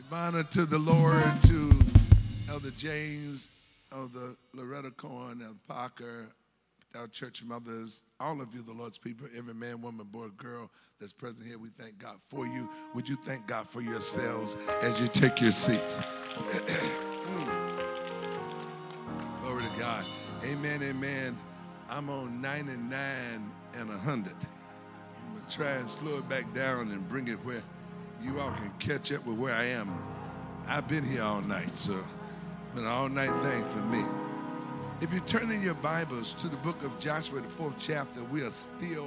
Give honor to the Lord, to Elder James, Elder Loretta Cohen, Elder Parker, our church mothers, all of you, the Lord's people, every man, woman, boy, girl that's present here, we thank God for you. Would you thank God for yourselves as you take your seats? Glory to God. Amen, amen. I'm on 99 and 100. I'm going to try and slow it back down and bring it where you all can catch up with where I am. I've been here all night, so it's been an all-night thing for me. If you turn in your Bibles to the book of Joshua, the 4th chapter, we're still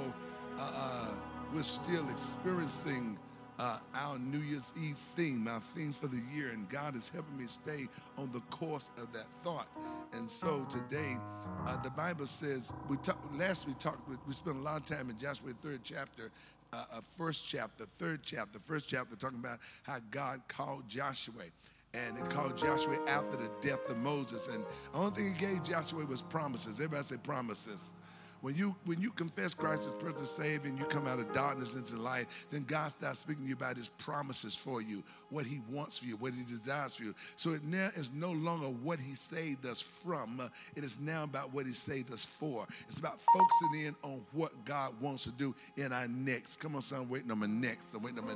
experiencing our New Year's Eve theme, our theme for the year, and God is helping me stay on the course of that thought. And so today, the Bible says, we spent a lot of time in Joshua 3rd chapter, first chapter, talking about how God called Joshua. And it called Joshua after the death of Moses. And the only thing he gave Joshua was promises. Everybody say promises. When you confess Christ as personal Savior and you come out of darkness into light, then God starts speaking to you about his promises for you, what he wants for you, what he desires for you. So it now is no longer what he saved us from. It is now about what he saved us for. It's about focusing in on what God wants to do in our next. Come on, son, I'm waiting on my next.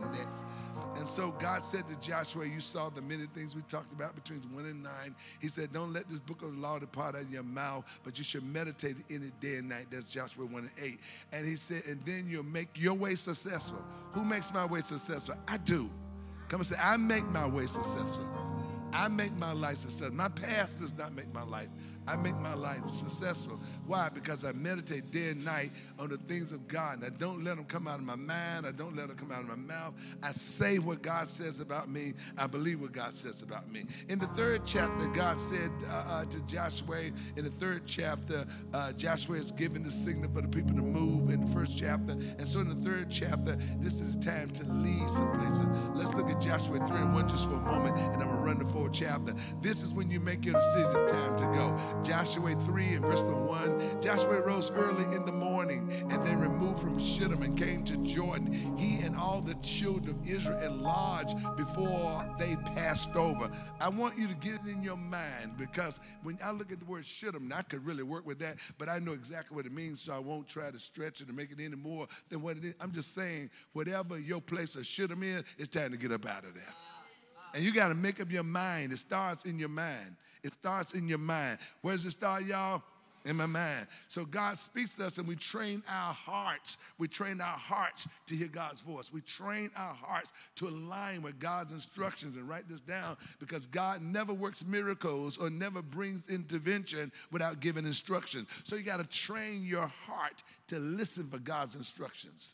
And so God said to Joshua, you saw the many things we talked about between 1 and 9. He said, don't let this book of the law depart out of your mouth, but you should meditate in it day and night. That's Joshua 1 and 8. And he said, and then you'll make your way successful. Who makes my way successful? I do. Come and say, I make my way successful. I make my life successful. My past does not make my life. I make my life successful. Why? Because I meditate day and night on the things of God. And I don't let them come out of my mind. I don't let them come out of my mouth. I say what God says about me. I believe what God says about me. In the 3rd chapter, God said to Joshua, in the 3rd chapter, Joshua is giving the signal for the people to move in the 1st chapter. And so in the 3rd chapter, this is time to leave some places. Let's look at Joshua 3 and 1 just for a moment, and I'm going to run the 4th chapter. This is when you make your decision, time to go. Joshua 3 and verse 1, Joshua rose early in the morning and they removed from Shittim and came to Jordan. He and all the children of Israel enlarged before they passed over. I want you to get it in your mind, because when I look at the word Shittim, I could really work with that, but I know exactly what it means, so I won't try to stretch it and make it any more than what it is. I'm just saying, whatever your place of Shittim is, it's time to get up out of there. And you got to make up your mind. It starts in your mind. It starts in your mind. Where does it start, y'all? In my mind. So God speaks to us and we train our hearts. We train our hearts to hear God's voice. We train our hearts to align with God's instructions. And write this down, because God never works miracles or never brings intervention without giving instruction. So you got to train your heart to listen for God's instructions.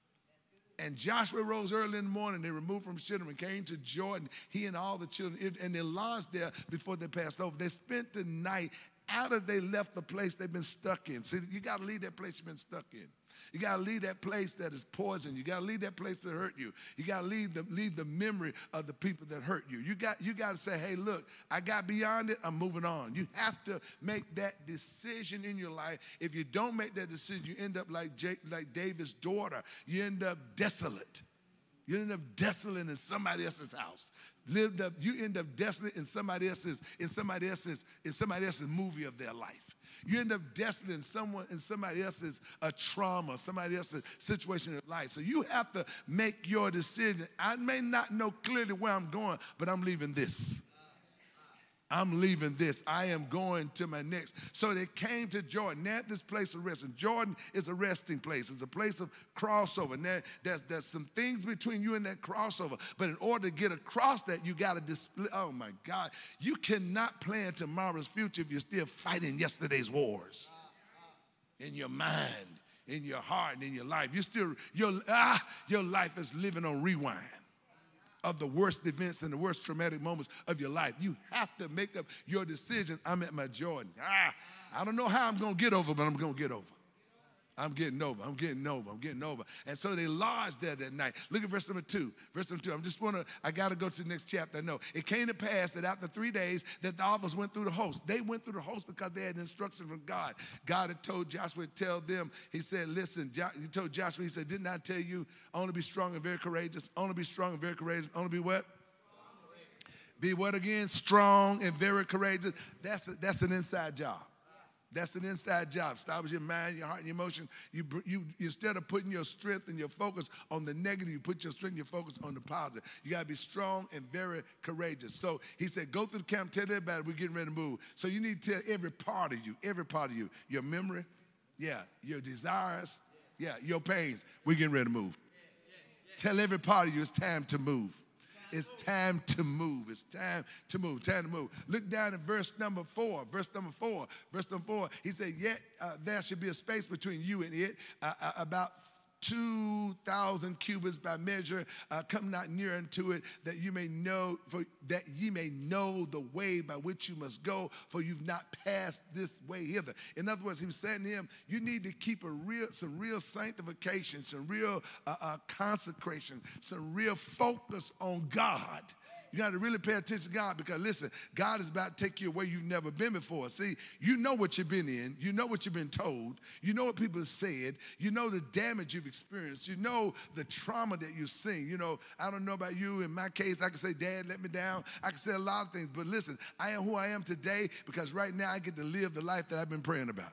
And Joshua rose early in the morning. They removed from Shittim and came to Jordan, he and all the children, and they lodged there before they passed over. They spent the night after they left the place they've been stuck in. See, you got to leave that place you've been stuck in. You got to leave that place that is poison. You got to leave that place that hurt you. You got to leave the memory of the people that hurt you. You got to say, hey, look, I got beyond it. I'm moving on. You have to make that decision in your life. If you don't make that decision, you end up like David's daughter. You end up desolate. You end up desolate in somebody else's house. You end up desolate in somebody else's movie of their life. You end up desolate in somebody else's trauma, somebody else's situation in life. So you have to make your decision. I may not know clearly where I'm going, but I'm leaving this. I'm leaving this. I am going to my next. So they came to Jordan. Now this place of rest. And Jordan is a resting place. It's a place of crossover. Now there's some things between you and that crossover. But in order to get across that, you got to display. Oh my God. You cannot plan tomorrow's future if you're still fighting yesterday's wars. In your mind, in your heart, and in your life. Your life is living on rewind of the worst events and the worst traumatic moments of your life. You have to make up your decision. I'm at my Jordan. I don't know how I'm going to get over, but I'm going to get over. I'm getting over. And so they lodged there that night. Look at verse number 2. I got to go to the next chapter. I know. It came to pass that after 3 days that the officers went through the host. They went through the host because they had instruction from God. God had told Joshua to tell them, he said, listen, he told Joshua, he said, didn't I tell you only be strong and very courageous? Only be strong and very courageous. Only be what? Be what again? Strong and very courageous. That's an inside job. That's an inside job. Start with your mind, your heart, and your emotion. You instead of putting your strength and your focus on the negative, you put your strength and your focus on the positive. You got to be strong and very courageous. So he said, go through the camp, tell everybody we're getting ready to move. So you need to tell every part of you, your memory, your desires, your pains, we're getting ready to move. Tell every part of you it's time to move. It's time to move. It's time to move. Time to move. Look down at verse number 4. Verse number 4. He said, yet there should be a space between you and it, about 2,000 cubits by measure. Come not near unto it, that you may know the way by which you must go, for you've not passed this way hither. In other words, he was saying to him, you need to keep some real sanctification, some real consecration, some real focus on God. You got to really pay attention to God, because listen, God is about to take you where you've never been before. See, you know what you've been in. You know what you've been told. You know what people have said. You know the damage you've experienced. You know the trauma that you've seen. You know, I don't know about you. In my case, I can say, Dad let me down. I can say a lot of things. But listen, I am who I am today because right now I get to live the life that I've been praying about.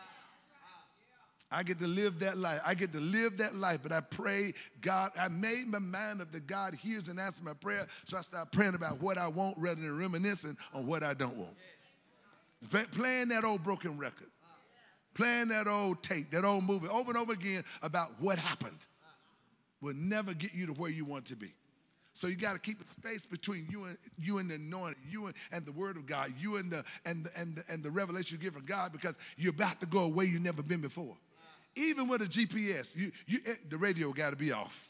I get to live that life. But I pray, God, I made my mind up that God hears and answers my prayer. So I start praying about what I want rather than reminiscing on what I don't want. Playing that old broken record. Playing that old tape, that old movie over and over again about what happened will never get you to where you want to be. So you got to keep a space between you and the anointing, you and the Word of God, you and the revelation you get from God, because you're about to go away you've never been before. Even with a GPS, the radio got to be off.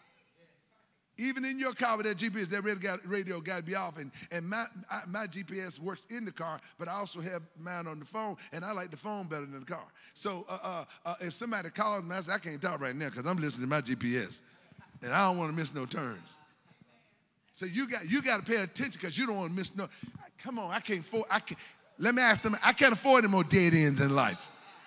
Even in your car with that GPS, that radio got to be off. And my GPS works in the car, but I also have mine on the phone, and I like the phone better than the car. So if somebody calls me, I say, I can't talk right now because I'm listening to my GPS, and I don't want to miss no turns. So you got to pay attention, because you don't want to miss no. Come on, let me ask something. I can't afford any more dead ends in life.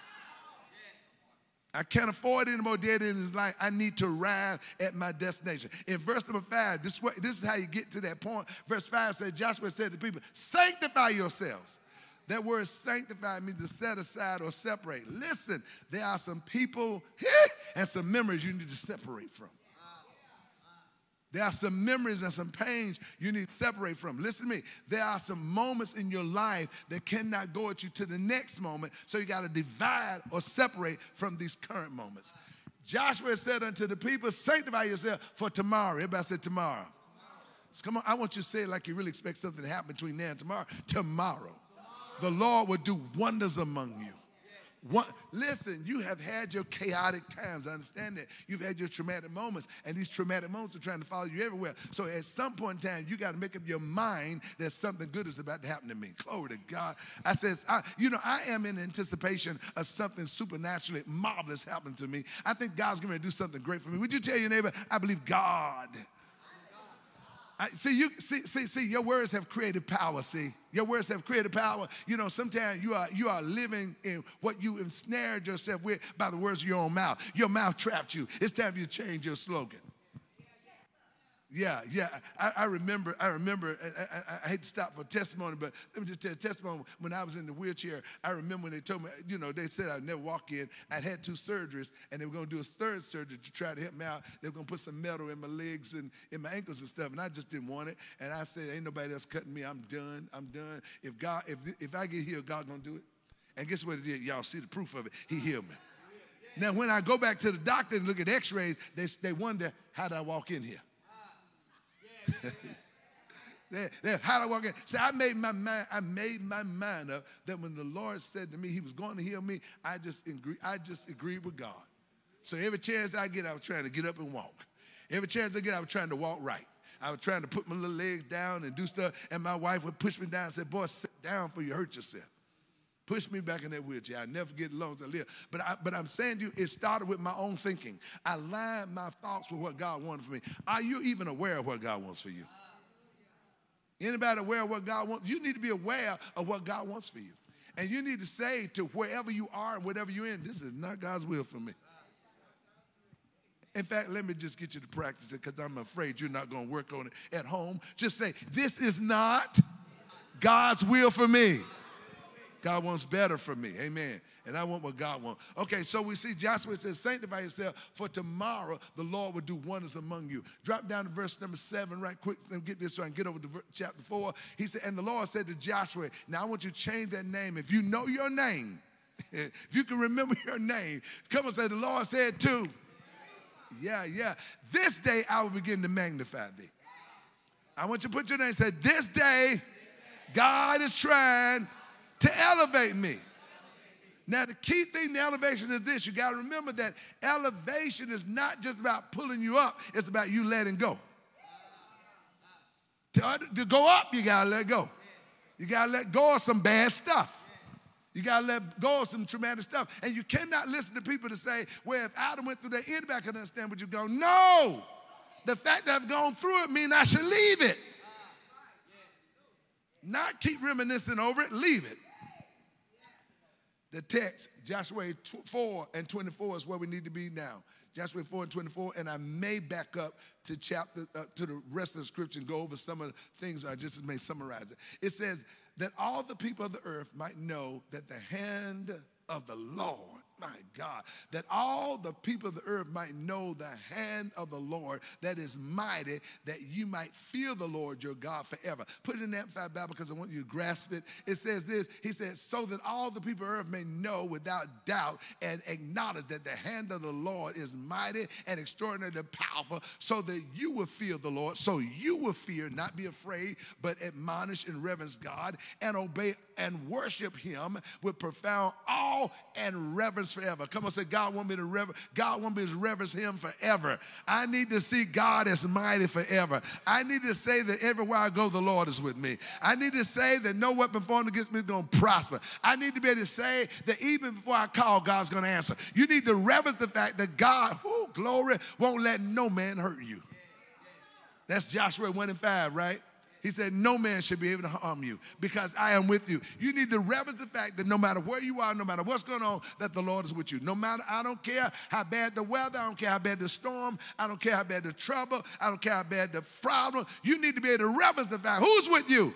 I can't afford any more dead ends in life. I need to arrive at my destination. In verse number 5, this is how you get to that point. Verse 5 said, Joshua said to the people, sanctify yourselves. That word sanctify means to set aside or separate. Listen, there are some people and some memories you need to separate from. There are some memories and some pains you need to separate from. Listen to me. There are some moments in your life that cannot go with you to the next moment, so you got to divide or separate from these current moments. Joshua said unto the people, sanctify yourself for tomorrow. Everybody said tomorrow. So come on, I want you to say it like you really expect something to happen between now and tomorrow. Tomorrow. The Lord will do wonders among you. Listen, you have had your chaotic times. I understand that. You've had your traumatic moments, and these traumatic moments are trying to follow you everywhere. So at some point in time, you got to make up your mind that something good is about to happen to me. Glory to God. I am in anticipation of something supernaturally marvelous happening to me. I think God's going to do something great for me. Would you tell your neighbor, I believe God? See, your words have created power, see. Your words have created power. You know, sometimes you are living in what you ensnared yourself with by the words of your own mouth. Your mouth trapped you. It's time for you to change your slogan. Yeah. I remember, I hate to stop for testimony, but let me just tell you testimony. When I was in the wheelchair, I remember when they told me, they said I'd never walk in. I'd had 2 surgeries, and they were going to do a 3rd surgery to try to help me out. They were going to put some metal in my legs and in my ankles and stuff, and I just didn't want it. And I said, ain't nobody else cutting me. I'm done. If I get healed, God's going to do it. And guess what he did? Y'all see the proof of it. He healed me. Now, when I go back to the doctor and look at x-rays, they wonder, how did I walk in here? How do I walk in? See, I made my mind up that when the Lord said to me He was going to heal me, I just agreed with God. So every chance I get, I was trying to get up and walk. Every chance I get, I was trying to walk right. I was trying to put my little legs down and do stuff, and my wife would push me down and say, boy, sit down before you hurt yourself. Push me back in that wheelchair. I'll never forget as long as I live. But I'm saying to you, it started with my own thinking. I lined my thoughts with what God wanted for me. Are you even aware of what God wants for you? Anybody aware of what God wants? You need to be aware of what God wants for you. And you need to say to wherever you are and whatever you're in, this is not God's will for me. In fact, let me just get you to practice it because I'm afraid you're not going to work on it at home. Just say, this is not God's will for me. God wants better for me. Amen. And I want what God wants. Okay, so we see Joshua says, sanctify yourself, for tomorrow the Lord will do wonders among you. Drop down to verse number 7 right quick and get this so I can get over to chapter 4. He said, and the Lord said to Joshua, now I want you to change that name. If you know your name, if you can remember your name, come and say, the Lord said to. Yeah. This day I will begin to magnify thee. I want you to put your name and say, this day God is trying to elevate me. Now, the key thing to elevation is this. You got to remember that elevation is not just about pulling you up. It's about you letting go. To go up, you got to let go. You got to let go of some bad stuff. You got to let go of some traumatic stuff. And you cannot listen to people to say, well, if Adam went through that, anybody can understand what you're going. No. The fact that I've gone through it means I should leave it. Not keep reminiscing over it. Leave it. The text, Joshua 4 and 24 is where we need to be now. Joshua 4 and 24, and I may back up to to the rest of the scripture and go over some of the things I just may summarize it. It says that all the people of the earth might know that the hand of the Lord, my God, that all the people of the earth might know the hand of the Lord that is mighty, that you might fear the Lord your God forever. Put it in the Amplified Bible because I want you to grasp it. It says this, he says, so that all the people of earth may know without doubt and acknowledge that the hand of the Lord is mighty and extraordinarily powerful, so that you will fear the Lord, so you will fear, not be afraid, but admonish and reverence God and obey and worship him with profound awe and reverence forever. Come on, say, God want me to reverence him forever. I need to see God as mighty forever. I need to say that everywhere I go, the Lord is with me. I need to say that no weapon formed against me is going to prosper. I need to be able to say that even before I call, God's going to answer. You need to reverence the fact that God, glory, won't let no man hurt you. That's Joshua 1 and 5, right? He said, no man should be able to harm you because I am with you. You need to reverence the fact that no matter where you are, no matter what's going on, that the Lord is with you. No matter, I don't care how bad the weather, I don't care how bad the storm, I don't care how bad the trouble, I don't care how bad the problem. You need to be able to reverence the fact, who's with you?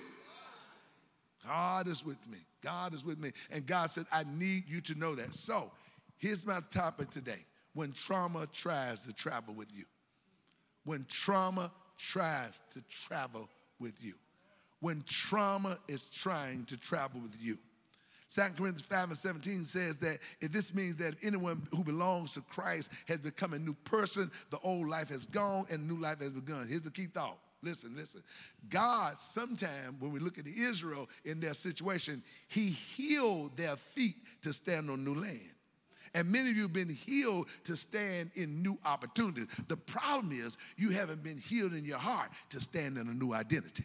God is with me. God is with me. And God said, I need you to know that. So here's my topic today. When trauma tries to travel with you. When trauma tries to travel with you. When trauma is trying to travel with you. 2 Corinthians 5 and 17 says that if this means that anyone who belongs to Christ has become a new person, the old life has gone and new life has begun. Here's the key thought. Listen. God, sometime when we look at Israel in their situation, he healed their feet to stand on new land. And many of you have been healed to stand in new opportunities. The problem is you haven't been healed in your heart to stand in a new identity.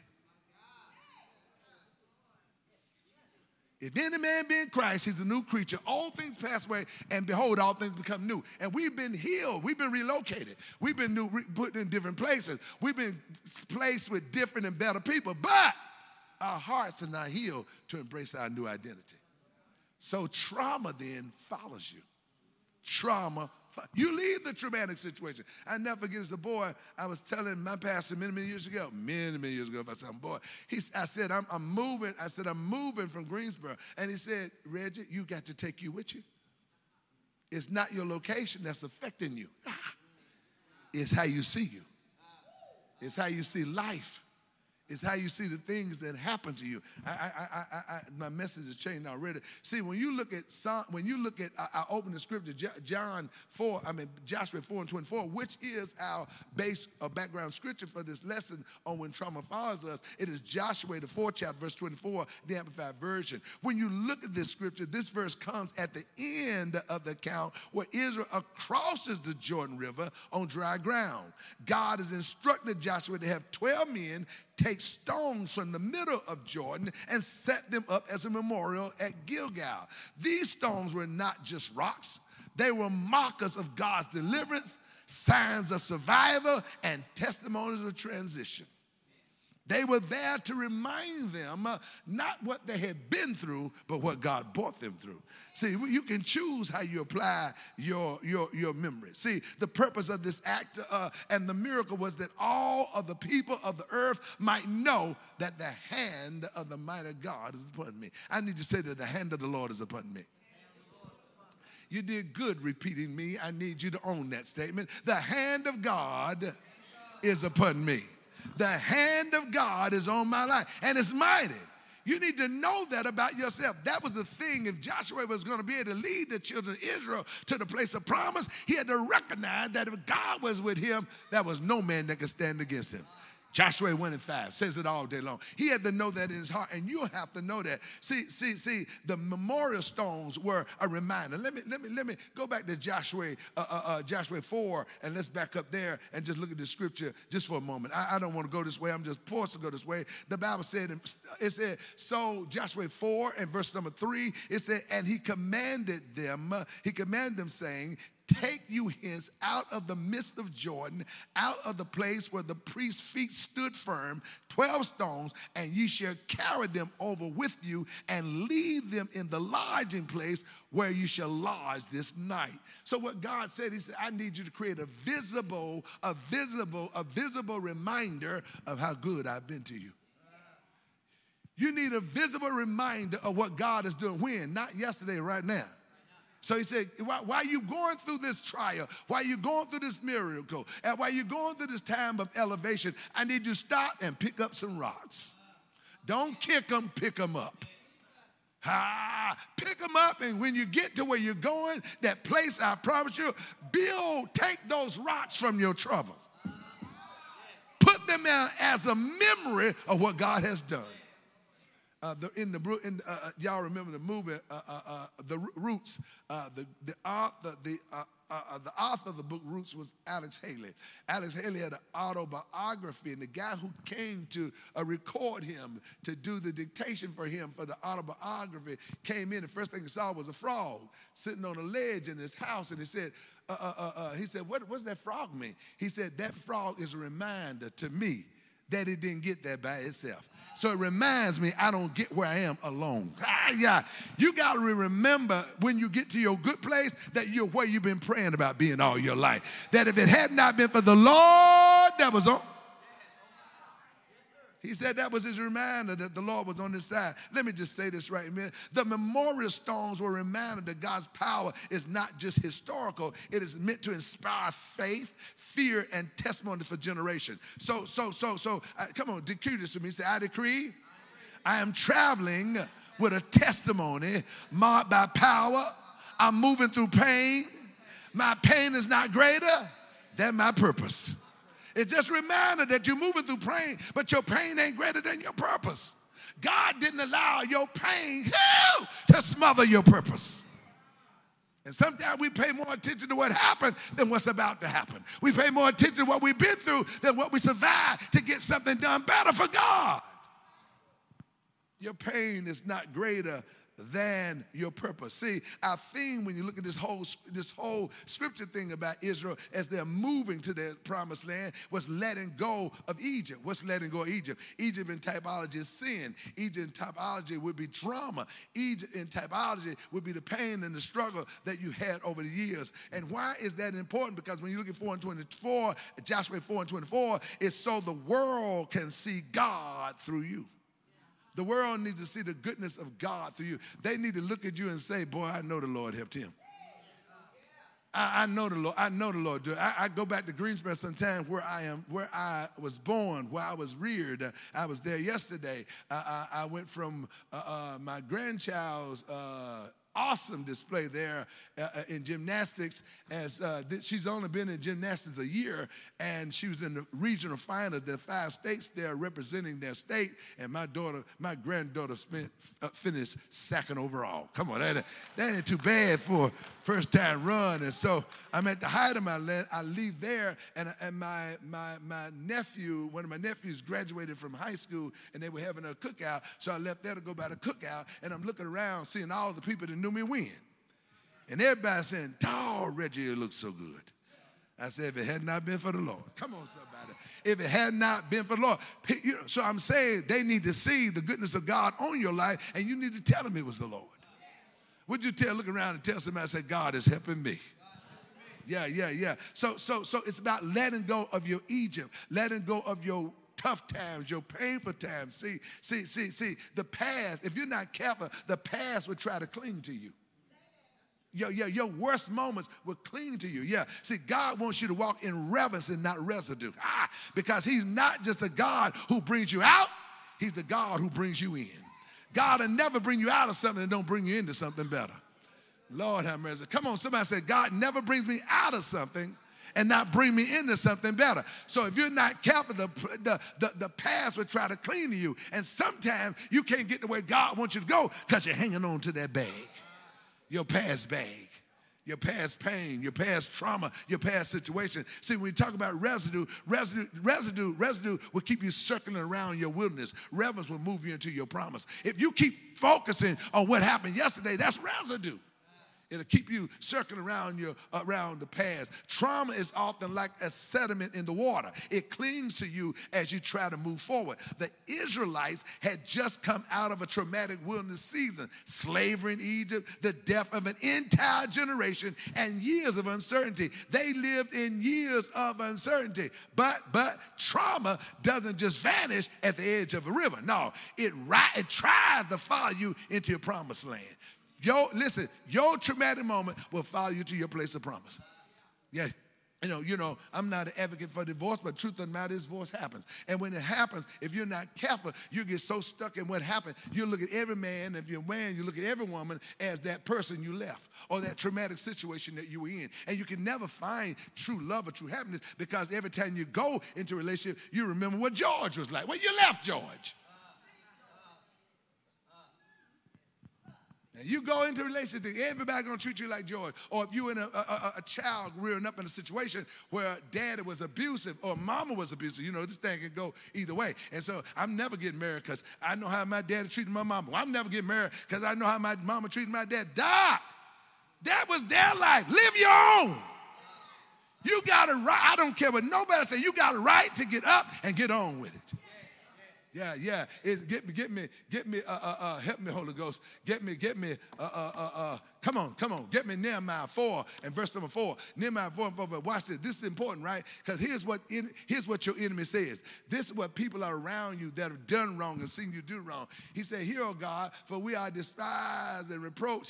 If any man be in Christ, he's a new creature. All things pass away, and behold, all things become new. And we've been healed. We've been relocated. We've been put in different places. We've been placed with different and better people. But our hearts are not healed to embrace our new identity. So trauma then follows you. Trauma. You leave the traumatic situation. I never forget as a boy, I was telling my pastor many years ago, if I said, boy, I said, I'm moving. I said, I'm moving from Greensboro. And he said, Reggie, you got to take you with you. It's not your location that's affecting you. It's how you see you. It's how you see life. It's how you see the things that happen to you. My message has changed already. See, when you look at I open the scripture, Joshua 4 and 24, which is our base or background scripture for this lesson on when trauma follows us. It is Joshua, the 4th chapter, verse 24, the Amplified Version. When you look at this scripture, this verse comes at the end of the account where Israel crosses the Jordan River on dry ground. God has instructed Joshua to have 12 men take stones from the middle of Jordan and set them up as a memorial at Gilgal. These stones were not just rocks. They were markers of God's deliverance, signs of survival, and testimonies of transition. They were there to remind them not what they had been through, but what God brought them through. See, you can choose how you apply your memory. See, the purpose of this act and the miracle was that all of the people of the earth might know that the hand of the mighty God is upon me. I need to say that the hand of the Lord is upon me. You did good repeating me. I need you to own that statement. The hand of God is upon me. The hand of God is on my life, and it's mighty. You need to know that about yourself. That was the thing. If Joshua was going to be able to lead the children of Israel to the place of promise, he had to recognize that if God was with him, there was no man that could stand against him. Joshua 1:5 says it all day long. He had to know that in his heart, and you have to know that. See, the memorial stones were a reminder. Let me go back to Joshua 4, and let's back up there and just look at the scripture just for a moment. I don't want to go this way. I'm just forced to go this way. The Bible said, it said, so Joshua 4 and verse number 3, it said, and he commanded them, saying, take you hence out of the midst of Jordan, out of the place where the priest's feet stood firm, 12 stones, and ye shall carry them over with you and leave them in the lodging place where you shall lodge this night. So what God said, he said, I need you to create a visible reminder of how good I've been to you. You need a visible reminder of what God is doing. When? Not yesterday, right now. So he said, while you're going through this trial, while you're going through this miracle, and while you're going through this time of elevation, I need you to stop and pick up some rocks. Don't kick them, pick them up. Pick them up, and when you get to where you're going, that place I promise you, take those rocks from your trouble. Put them out as a memory of what God has done. Y'all remember the movie, The Roots. The author of the book Roots was Alex Haley. Alex Haley had an autobiography, and the guy who came to record him, to do the dictation for him for the autobiography, came in. The first thing he saw was a frog sitting on a ledge in his house, and he said, what's that frog mean? He said, that frog is a reminder to me that it didn't get there by itself. So it reminds me I don't get where I am alone. You got to remember when you get to your good place that you're where you've been praying about being all your life. That if it had not been for the Lord that was on. He said that was his reminder that the Lord was on his side. Let me just say this right, man. The memorial stones were a reminder that God's power is not just historical. It is meant to inspire faith, fear, and testimony for generation. So, come on, decree this to me. Say, I decree I am traveling with a testimony marked by power. I'm moving through pain. My pain is not greater than my purpose. It's just a reminder that you're moving through pain, but your pain ain't greater than your purpose. God didn't allow your pain to smother your purpose. And sometimes we pay more attention to what happened than what's about to happen. We pay more attention to what we've been through than what we survived to get something done better for God. Your pain is not greater than your purpose. See, our theme when you look at this whole scripture thing about Israel as they're moving to their promised land was letting go of Egypt. What's letting go of Egypt? Egypt in typology is sin. Egypt in typology would be trauma. Egypt in typology would be the pain and the struggle that you had over the years. And why is that important? Because when you look at 4:24, Joshua 4:24, it's so the world can see God through you. The world needs to see the goodness of God through you. They need to look at you and say, boy, I know the Lord helped him. I know the Lord. I know the Lord. I go back to Greensboro sometimes where I was born, where I was reared. I was there yesterday. I went from my grandchild's awesome display there in gymnastics, as she's only been in gymnastics a year, and she was in the regional final. There are 5 states there representing their state, and my granddaughter finished 2nd overall. Come on, that ain't too bad for a first-time run. And so I'm at the height of my land. I leave there, and my nephew, one of my nephews, graduated from high school, and they were having a cookout. So I left there to go by the cookout, and I'm looking around, seeing all the people that knew me win. And everybody saying, "Dawg, Reggie, you look so good." I said, if it had not been for the Lord. Come on, somebody. If it had not been for the Lord. So I'm saying they need to see the goodness of God on your life, and you need to tell them it was the Lord. Would you look around and tell somebody, say, God is helping me. Yeah. So it's about letting go of your Egypt, letting go of your tough times, your painful times. See, the past, if you're not careful, the past will try to cling to you. Your worst moments will cling to you. Yeah. See, God wants you to walk in reverence and not residue. Because he's not just the God who brings you out, he's the God who brings you in. God will never bring you out of something and don't bring you into something better. Lord have mercy. Come on, somebody say, God never brings me out of something and not bring me into something better. So if you're not careful, the past will try to cling to you. And sometimes you can't get to where God wants you to go because you're hanging on to that bag, your past bag. Your past pain, your past trauma, your past situation. See, when we talk about residue will keep you circling around your wilderness. Reverence will move you into your promise. If you keep focusing on what happened yesterday, that's residue. It'll keep you circling around the past. Trauma is often like a sediment in the water. It clings to you as you try to move forward. The Israelites had just come out of a traumatic wilderness season. Slavery in Egypt, the death of an entire generation, and years of uncertainty. They lived in years of uncertainty. But trauma doesn't just vanish at the edge of a river. No, it tries to follow you into your promised land. Listen, your traumatic moment will follow you to your place of promise. Yeah. You know, I'm not an advocate for divorce, but truth of the matter is divorce happens. And when it happens, if you're not careful, you get so stuck in what happened, you look at every man, if you're a man, you look at every woman as that person you left or that traumatic situation that you were in. And you can never find true love or true happiness because every time you go into a relationship, you remember what George was like. Well, you left George. You go into a relationship, everybody's going to treat you like George. Or if you're in a child rearing up in a situation where daddy was abusive or mama was abusive, this thing can go either way. And so I'm never getting married because I know how my daddy treated my mama. Well, I'm never getting married because I know how my mama treated my dad. That was their life. Live your own. You got a right. I don't care what nobody says. You got a right to get up and get on with it. Yeah. Get me, help me, Holy Ghost. Get me, come on. Get me Nehemiah 4 and verse number 4. Nehemiah 4 and 4, but watch this. This is important, right? Because here's what your enemy says. This is what people are around you that have done wrong and seen you do wrong. He said, hear, O God, for we are despised and reproached.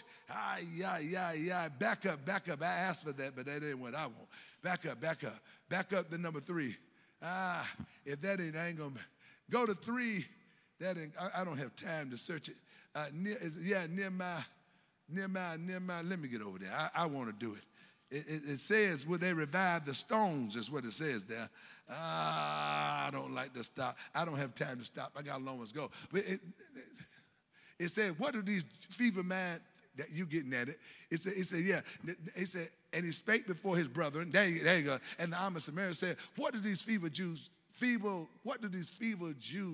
Back up. I asked for that, but that ain't what I want. Back up to number 3. If that ain't, I ain't going to. Go to 3. I don't have time to search it. Nehemiah. Let me get over there. I want to do it. It says, will they revive the stones, is what it says there. I don't like to stop. I don't have time to stop. I got a long ways to go. But it said, what are these feeble mind that you getting at it? It said, and he spake before his brethren. There you go. And the arm of Samaria said, what do these feeble Jews? What do these feeble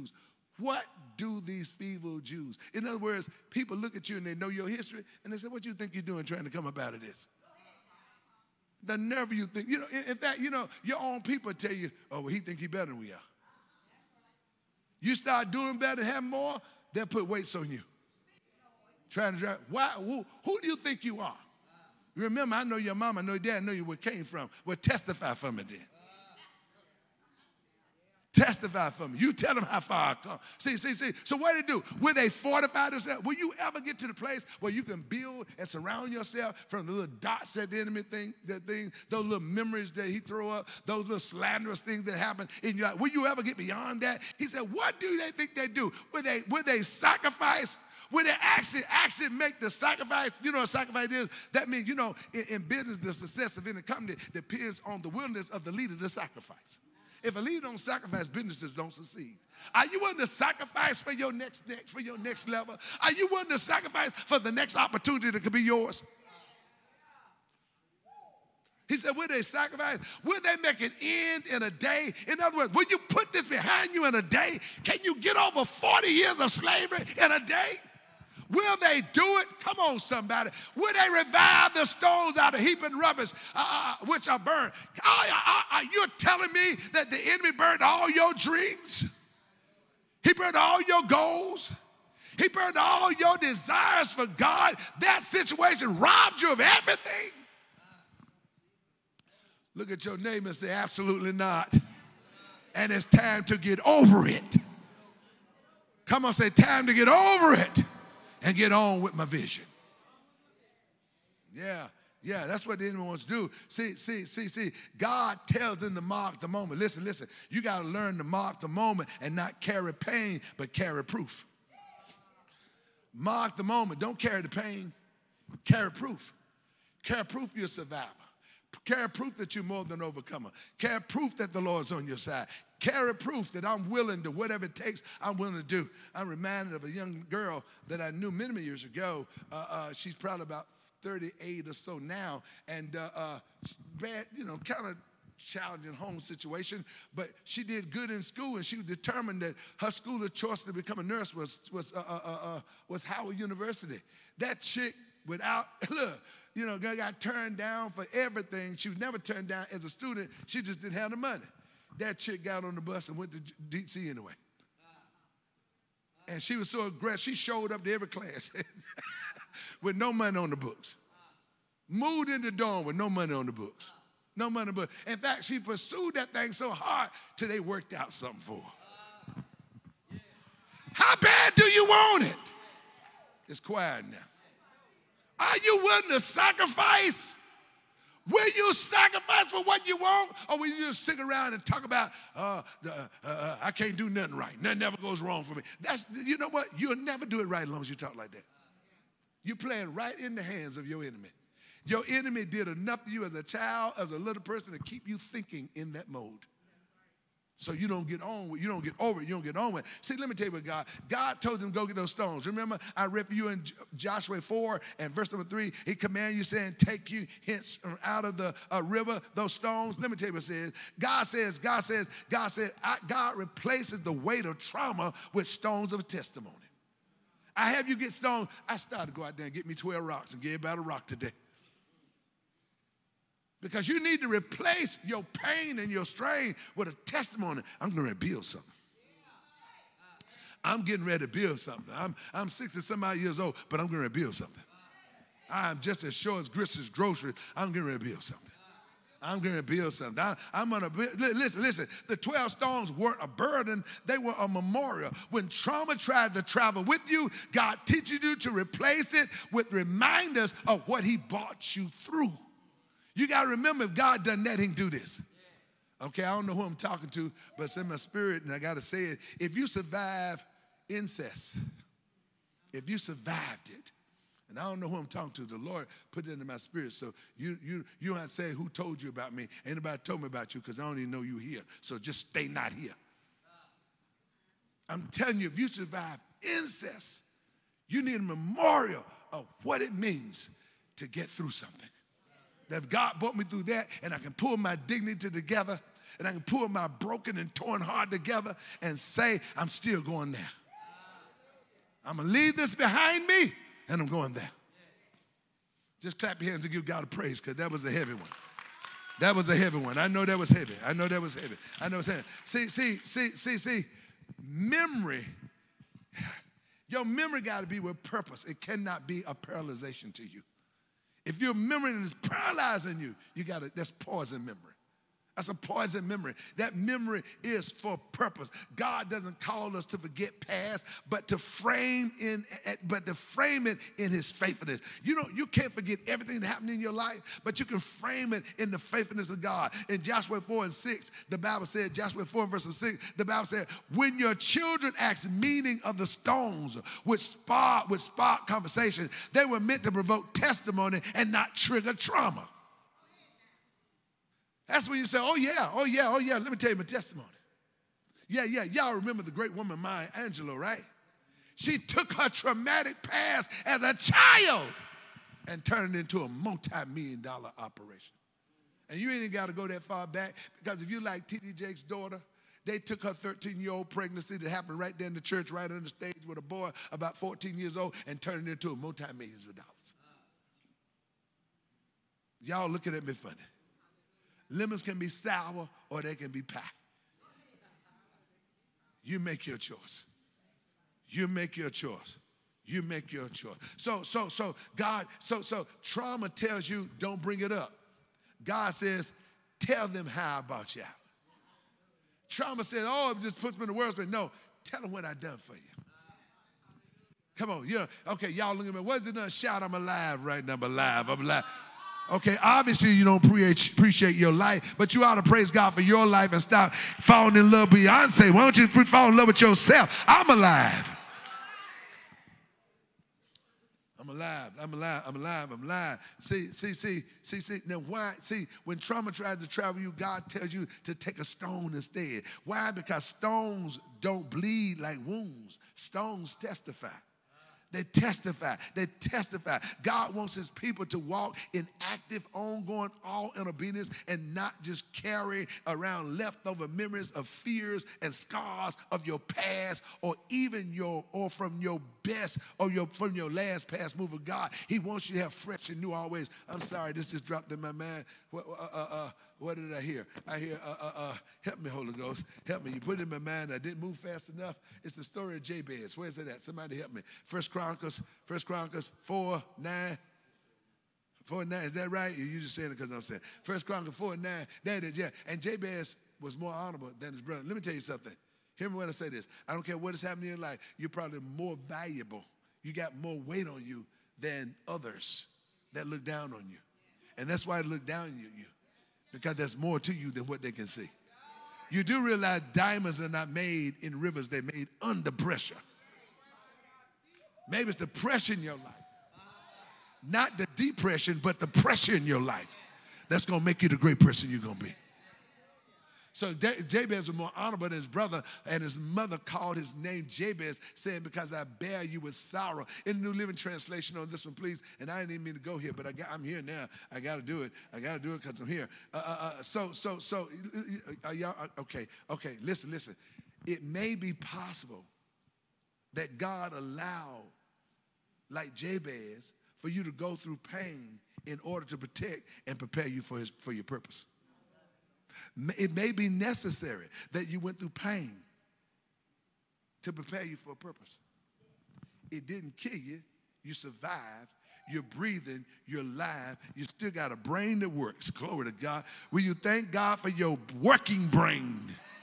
Jews? In other words, people look at you and they know your history and they say, what do you think you're doing trying to come up out of this? The nerve you think, in fact, your own people tell you, oh, well, he think he better than we are. You start doing better, have more, they'll put weights on you. Trying to drive. Who do you think you are? Remember, I know your mama, I know your dad, I know you where it came from. Well, testify for me then. Testify for me. You tell them how far I come. See. So what do they do? Will they fortify themselves? Will you ever get to the place where you can build and surround yourself from the little dots that the enemy those little memories that he throw up, those little slanderous things that happen in your life? Will you ever get beyond that? He said, what do they think they do? Will they sacrifice? Will they actually make the sacrifice? You know what sacrifice is? That means, in business, the success of any company depends on the willingness of the leader to sacrifice. If a leader don't sacrifice, businesses don't succeed. Are you willing to sacrifice for your next level? Are you willing to sacrifice for the next opportunity that could be yours? He said, will they sacrifice? Will they make it end in a day? In other words, will you put this behind you in a day? Can you get over 40 years of slavery in a day? Will they do it? Come on, somebody. Will they revive the stones out of heaping rubbish, which are burned? Are you telling me that the enemy burned all your dreams? He burned all your goals. He burned all your desires for God. That situation robbed you of everything. Look at your neighbor and say, absolutely not. And it's time to get over it. Come on, say, time to get over it and get on with my vision. Yeah, that's what the enemy wants to do. See, God tells them to mark the moment. Listen, you got to learn to mark the moment and not carry pain, but carry proof. Mark the moment. Don't carry the pain. Carry proof. Carry proof you're a survivor. Carry proof that you're more than an overcomer. Carry proof that the Lord's on your side. Carry proof that I'm willing to, whatever it takes, I'm willing to do. I'm reminded of a young girl that I knew many, many years ago. She's probably about 38 or so now, and bad, kind of challenging home situation, but she did good in school, and she was determined that her school of choice to become a nurse was Howard University. That chick, without got turned down for everything. She was never turned down as a student. She just didn't have the money. That chick got on the bus and went to DC anyway. And she was so aggressive. She showed up to every class with no money on the books. Moved in the dorm with no money on the books. No money on the books. In fact, she pursued that thing so hard till they worked out something for her. How bad do you want it? It's quiet now. Are you willing to sacrifice? Will you sacrifice for what you want? Or will you just sit around and talk about, I can't do nothing right. Nothing never goes wrong for me. You know what? You'll never do it right as long as you talk like that. You're playing right in the hands of your enemy. Your enemy did enough to you as a child, as a little person, to keep you thinking in that mode. So you don't get on with, you don't get over it, you don't get on with it. See, let me tell you what God told them to go get those stones. Remember, I read for you in Joshua 4 and verse number 3, he commanded you saying, take you hence out of the river, those stones. Let me tell you what it says. God replaces the weight of trauma with stones of testimony. I have you get stones. I started to go out there and get me 12 rocks and give everybody a rock today. Because you need to replace your pain and your strain with a testimony. I'm going to build something. I'm getting ready to build something. I'm 60-some-odd years old, but I'm going to build something. I'm just as sure as Grist's grocery. I'm getting ready to build something. I'm going to build something. I'm going to build. Listen. The 12 stones weren't a burden. They were a memorial. When trauma tried to travel with you, God teaches you to replace it with reminders of what he brought you through. You got to remember, if God done that, he can do this. Okay, I don't know who I'm talking to, but it's in my spirit, and I got to say it. If you survive incest, if you survived it, and I don't know who I'm talking to, the Lord put it into my spirit, so you don't have to say who told you about me. Anybody told me about you, because I don't even know you here, so just stay not here. I'm telling you, if you survive incest, you need a memorial of what it means to get through something. That if God brought me through that, and I can pull my dignity together, and I can pull my broken and torn heart together and say, I'm still going there. I'm going to leave this behind me, and I'm going there. Just clap your hands and give God a praise, because that was a heavy one. That was a heavy one. I know that was heavy. I know that was heavy. I know it's heavy. See, memory. Your memory got to be with purpose. It cannot be a paralyzation to you. If your memory is paralyzing you, that's poison memory. That's a poison memory. That memory is for purpose. God doesn't call us to forget past, but to frame it in his faithfulness. You can't forget everything that happened in your life, but you can frame it in the faithfulness of God. In Joshua 4 and 6, the Bible said, Joshua 4 verse 6, the Bible said, when your children ask meaning of the stones which spark conversation, they were meant to provoke testimony and not trigger trauma. That's when you say, oh yeah, let me tell you my testimony. Yeah, y'all remember the great woman Maya Angelou, right? She took her traumatic past as a child and turned it into a multi-million-dollar operation. And you ain't got to go that far back, because if you like T.D. Jakes' daughter, They took her 13-year-old pregnancy that happened right there in the church, right on the stage with a boy about 14 years old, and turned it into a multi-millions of dollars. Y'all looking at me funny. Lemons can be sour or they can be pie. You make your choice. You make your choice. You make your choice. So trauma tells you don't bring it up. God says, tell them how I brought you out. Trauma said, oh, it just puts me in the world. But no, tell them what I done for you. Come on, okay, y'all look at me. What is it done? Shout, I'm alive right now. I'm alive. I'm alive. Okay, obviously you don't appreciate your life, but you ought to praise God for your life and stop falling in love with Beyonce. Why don't you fall in love with yourself? I'm alive. I'm alive. I'm alive. I'm alive. I'm alive. See. Now why? See, when trauma tries to travel you, God tells you to take a stone instead. Why? Because stones don't bleed like wounds. Stones testify. They testify. They testify. God wants his people to walk in active, ongoing, all in obedience and not just carry around leftover memories of fears and scars of your past or even from your best or from your last past move of God. He wants you to have fresh and new always. I'm sorry, this just dropped in my mind. What did I hear? I hear, help me, Holy Ghost. Help me. You put it in my mind. I didn't move fast enough. It's the story of Jabez. Where's it at? Somebody help me. First Chronicles 4:9. 4:9. Is that right? You're just saying it because I'm saying. First Chronicles 4:9. That is, yeah. And Jabez was more honorable than his brother. Let me tell you something. Hear me when I say this. I don't care what is happening in your life. You're probably more valuable. You got more weight on you than others that look down on you. And that's why they look down on you. Because there's more to you than what they can see. You do realize diamonds are not made in rivers. They're made under pressure. Maybe it's the pressure in your life. Not the depression, but the pressure in your life. That's going to make you the great person you're going to be. So Jabez was more honorable than his brother, and his mother called his name Jabez, saying, because I bear you with sorrow. In the New Living Translation on this one, please. And I didn't even mean to go here, but I'm here now. I got to do it. I got to do it because I'm here. Y'all, okay, listen. It may be possible that God allowed, like Jabez, for you to go through pain in order to protect and prepare you for your purpose. It may be necessary that you went through pain to prepare you for a purpose. It didn't kill you. You survived. You're breathing. You're alive. You still got a brain that works. Glory to God. Will you thank God for your working brain?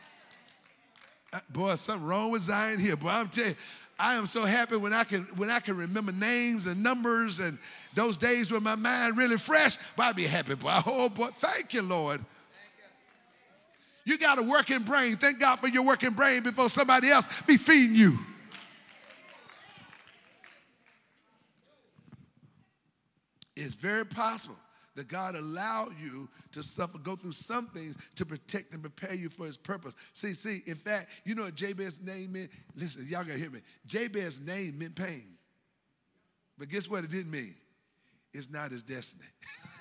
Boy, something wrong with Zion here. Boy, I'm telling you, I am so happy when I can remember names and numbers and those days when my mind really fresh. Boy, I'd be happy. Boy, oh boy, thank you, Lord. You got a working brain. Thank God for your working brain before somebody else be feeding you. It's very possible that God allowed you to go through some things to protect and prepare you for his purpose. See, in fact, you know what Jabez's name meant? Listen, y'all got to hear me. Jabez's name meant pain. But guess what it didn't mean? It's not his destiny.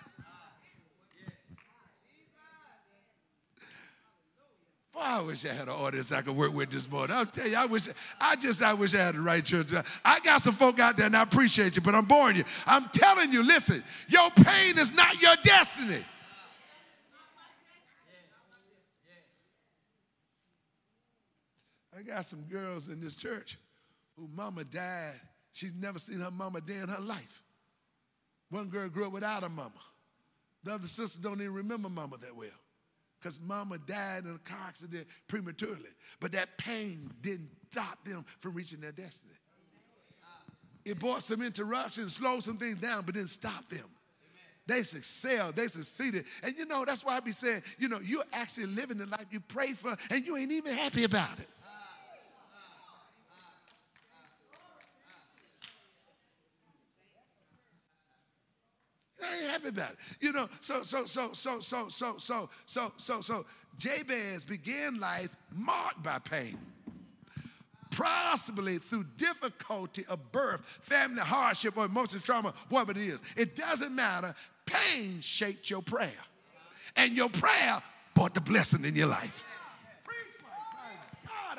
Boy, I wish I had an audience I could work with this morning. I'll tell you, I wish I had the right church. I got some folk out there, and I appreciate you, but I'm boring you. I'm telling you, listen, your pain is not your destiny. I got some girls in this church whose mama died. She's never seen her mama day in her life. One girl grew up without her mama. The other sister don't even remember mama that well, because mama died in a car accident prematurely. But that pain didn't stop them from reaching their destiny. It brought some interruptions, slowed some things down, but didn't stop them. They excelled, they succeeded. And you know, that's why I be saying, you know, you're actually living the life you pray for, and you ain't even happy about it. I ain't happy about it. You know, so Jabez began life marked by pain. Possibly through difficulty of birth, family hardship, or emotional trauma, whatever it is. It doesn't matter. Pain shaped your prayer. And your prayer brought the blessing in your life.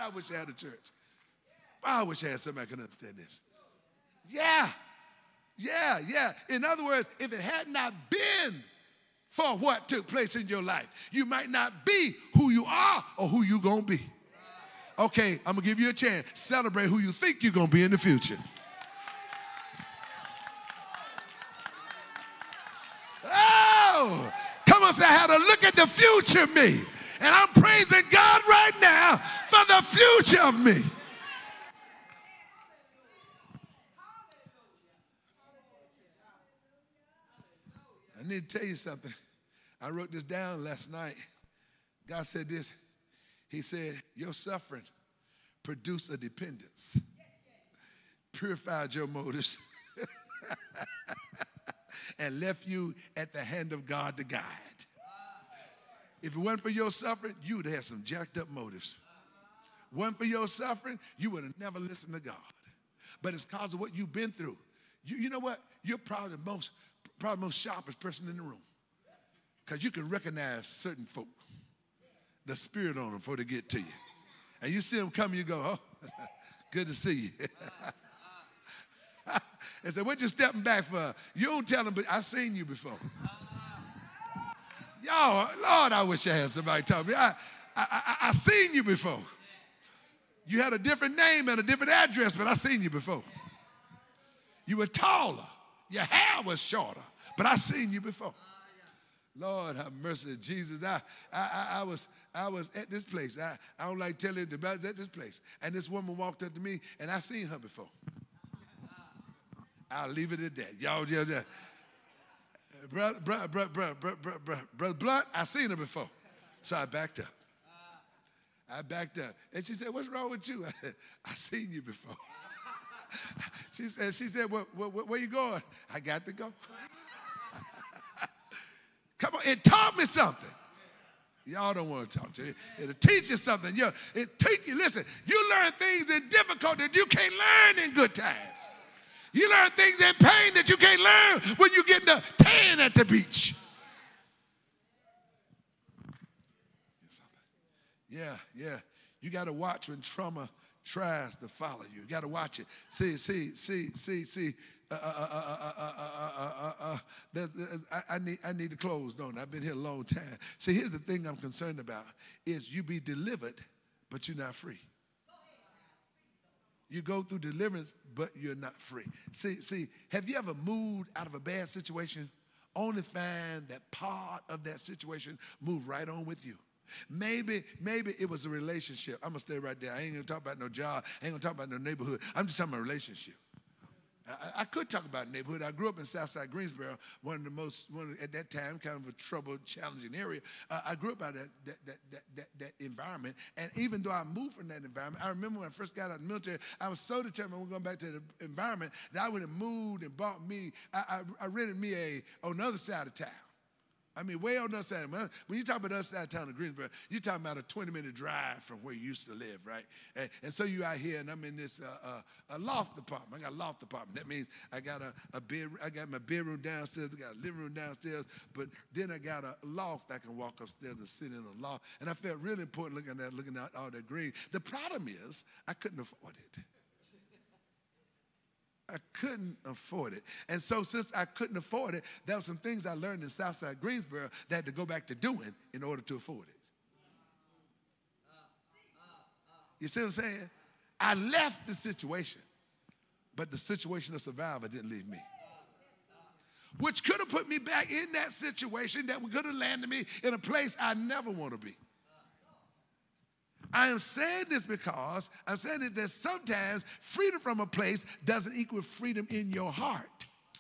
I wish I had a church. I wish I had somebody who could understand this. Yeah. In other words, if it had not been for what took place in your life, you might not be who you are or who you're going to be. Okay, I'm going to give you a chance. Celebrate who you think you're going to be in the future. Oh, come on, say, I had to look at the future me. And I'm praising God right now for the future of me. I need to tell you something. I wrote this down last night. God said this. He said, your suffering produced a dependence, purified your motives, and left you at the hand of God to guide. If it wasn't for your suffering, you would have had some jacked up motives. Wasn't for your suffering, you would have never listened to God. But it's because of what you've been through. You know what? You're probably the most sharpest person in the room. Because you can recognize certain folk, the spirit on them before they get to you. And you see them come, you go, oh, good to see you. And so what you stepping back for? You don't tell them, but I've seen you before. Y'all, Lord, I wish I had somebody tell me. I seen you before. You had a different name and a different address, but I seen you before. You were taller. Your hair was shorter, but I seen you before. Lord have mercy, Jesus. I was at this place. I don't like telling you, but I was at this place. And this woman walked up to me, and I seen her before. I'll leave it at that. Y'all, Brother Blunt, I seen her before. So I backed up. And she said, what's wrong with you? I seen you before. She said, where you going? I got to go. Come on, it taught me something. Y'all don't want to talk to you. It'll teach you something. Listen, you learn things in difficult that you can't learn in good times. You learn things in pain that you can't learn when you get the tan at the beach. Yeah. You got to watch when trauma tries to follow you. You got to watch it. See. I need to close, don't I? I've been here a long time. See, here's the thing I'm concerned about is you be delivered, but you're not free. You go through deliverance, but you're not free. See, have you ever moved out of a bad situation, only find that part of that situation moved right on with you? Maybe it was a relationship. I'm going to stay right there. I ain't going to talk about no job. I ain't going to talk about no neighborhood. I'm just talking about a relationship. I could talk about neighborhood. I grew up in Southside Greensboro, at that time, kind of a troubled, challenging area. I grew up out of that environment. And even though I moved from that environment, I remember when I first got out of the military, I was so determined we're going back to the environment that I would have moved and bought me, I rented me on the other side of town. I mean, way on the other side. When you talk about the other side of town of Greensboro, you're talking about a 20-minute drive from where you used to live, right? And so you out here, and I'm in this a loft apartment. I got a loft apartment. That means I got a bed. I got my bedroom downstairs. I got a living room downstairs. But then I got a loft I can walk upstairs and sit in a loft. And I felt really important looking at all that green. The problem is I couldn't afford it. I couldn't afford it. And so since I couldn't afford it, there were some things I learned in Southside Greensboro that I had to go back to doing in order to afford it. You see what I'm saying? I left the situation, but the situation of survival didn't leave me. Which could have put me back in that situation that could have landed me in a place I never want to be. I am saying this because I'm saying that sometimes freedom from a place doesn't equal freedom in your heart.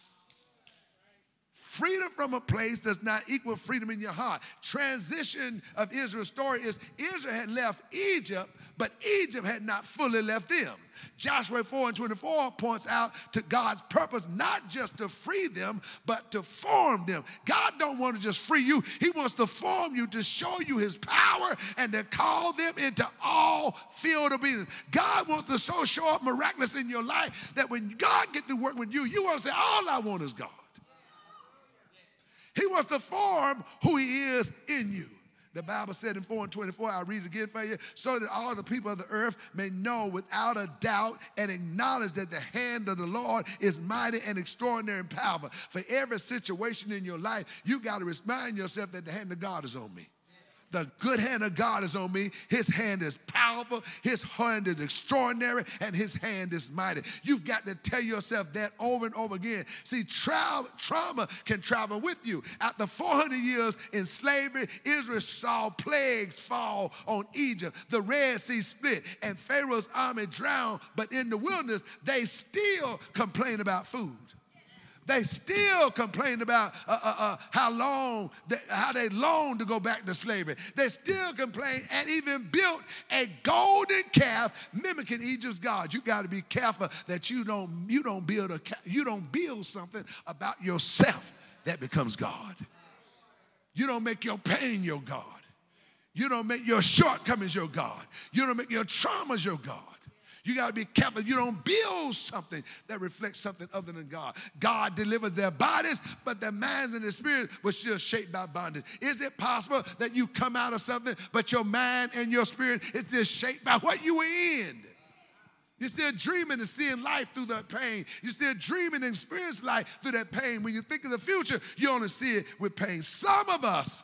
Freedom from a place does not equal freedom in your heart. Transition of Israel's story is Israel had left Egypt, but Egypt had not fully left them. Joshua 4:24 points out to God's purpose not just to free them, but to form them. God don't want to just free you. He wants to form you to show you his power and to call them into all field obedience. God wants to so show up miraculous in your life that when God gets to work with you, you want to say, all I want is God. He wants to form who he is in you. The Bible said in 4:24, I'll read it again for you, so that all the people of the earth may know without a doubt and acknowledge that the hand of the Lord is mighty and extraordinary and powerful. For every situation in your life, you got to remind yourself that the hand of God is on me. The good hand of God is on me. His hand is powerful. His hand is extraordinary. And his hand is mighty. You've got to tell yourself that over and over again. See, trauma can travel with you. After 400 years in slavery, Israel saw plagues fall on Egypt. The Red Sea split and Pharaoh's army drowned. But in the wilderness, they still complain about food. They still complain about how they long to go back to slavery. They still complain and even built a golden calf mimicking Egypt's gods. You got to be careful that you don't build something about yourself that becomes God. You don't make your pain your God. You don't make your shortcomings your God. You don't make your traumas your God. You got to be careful. You don't build something that reflects something other than God. God delivers their bodies, but their minds and their spirits were still shaped by bondage. Is it possible that you come out of something, but your mind and your spirit is still shaped by what you were in? You're still dreaming and seeing life through that pain. You're still dreaming and experiencing life through that pain. When you think of the future, you only see it with pain. Some of us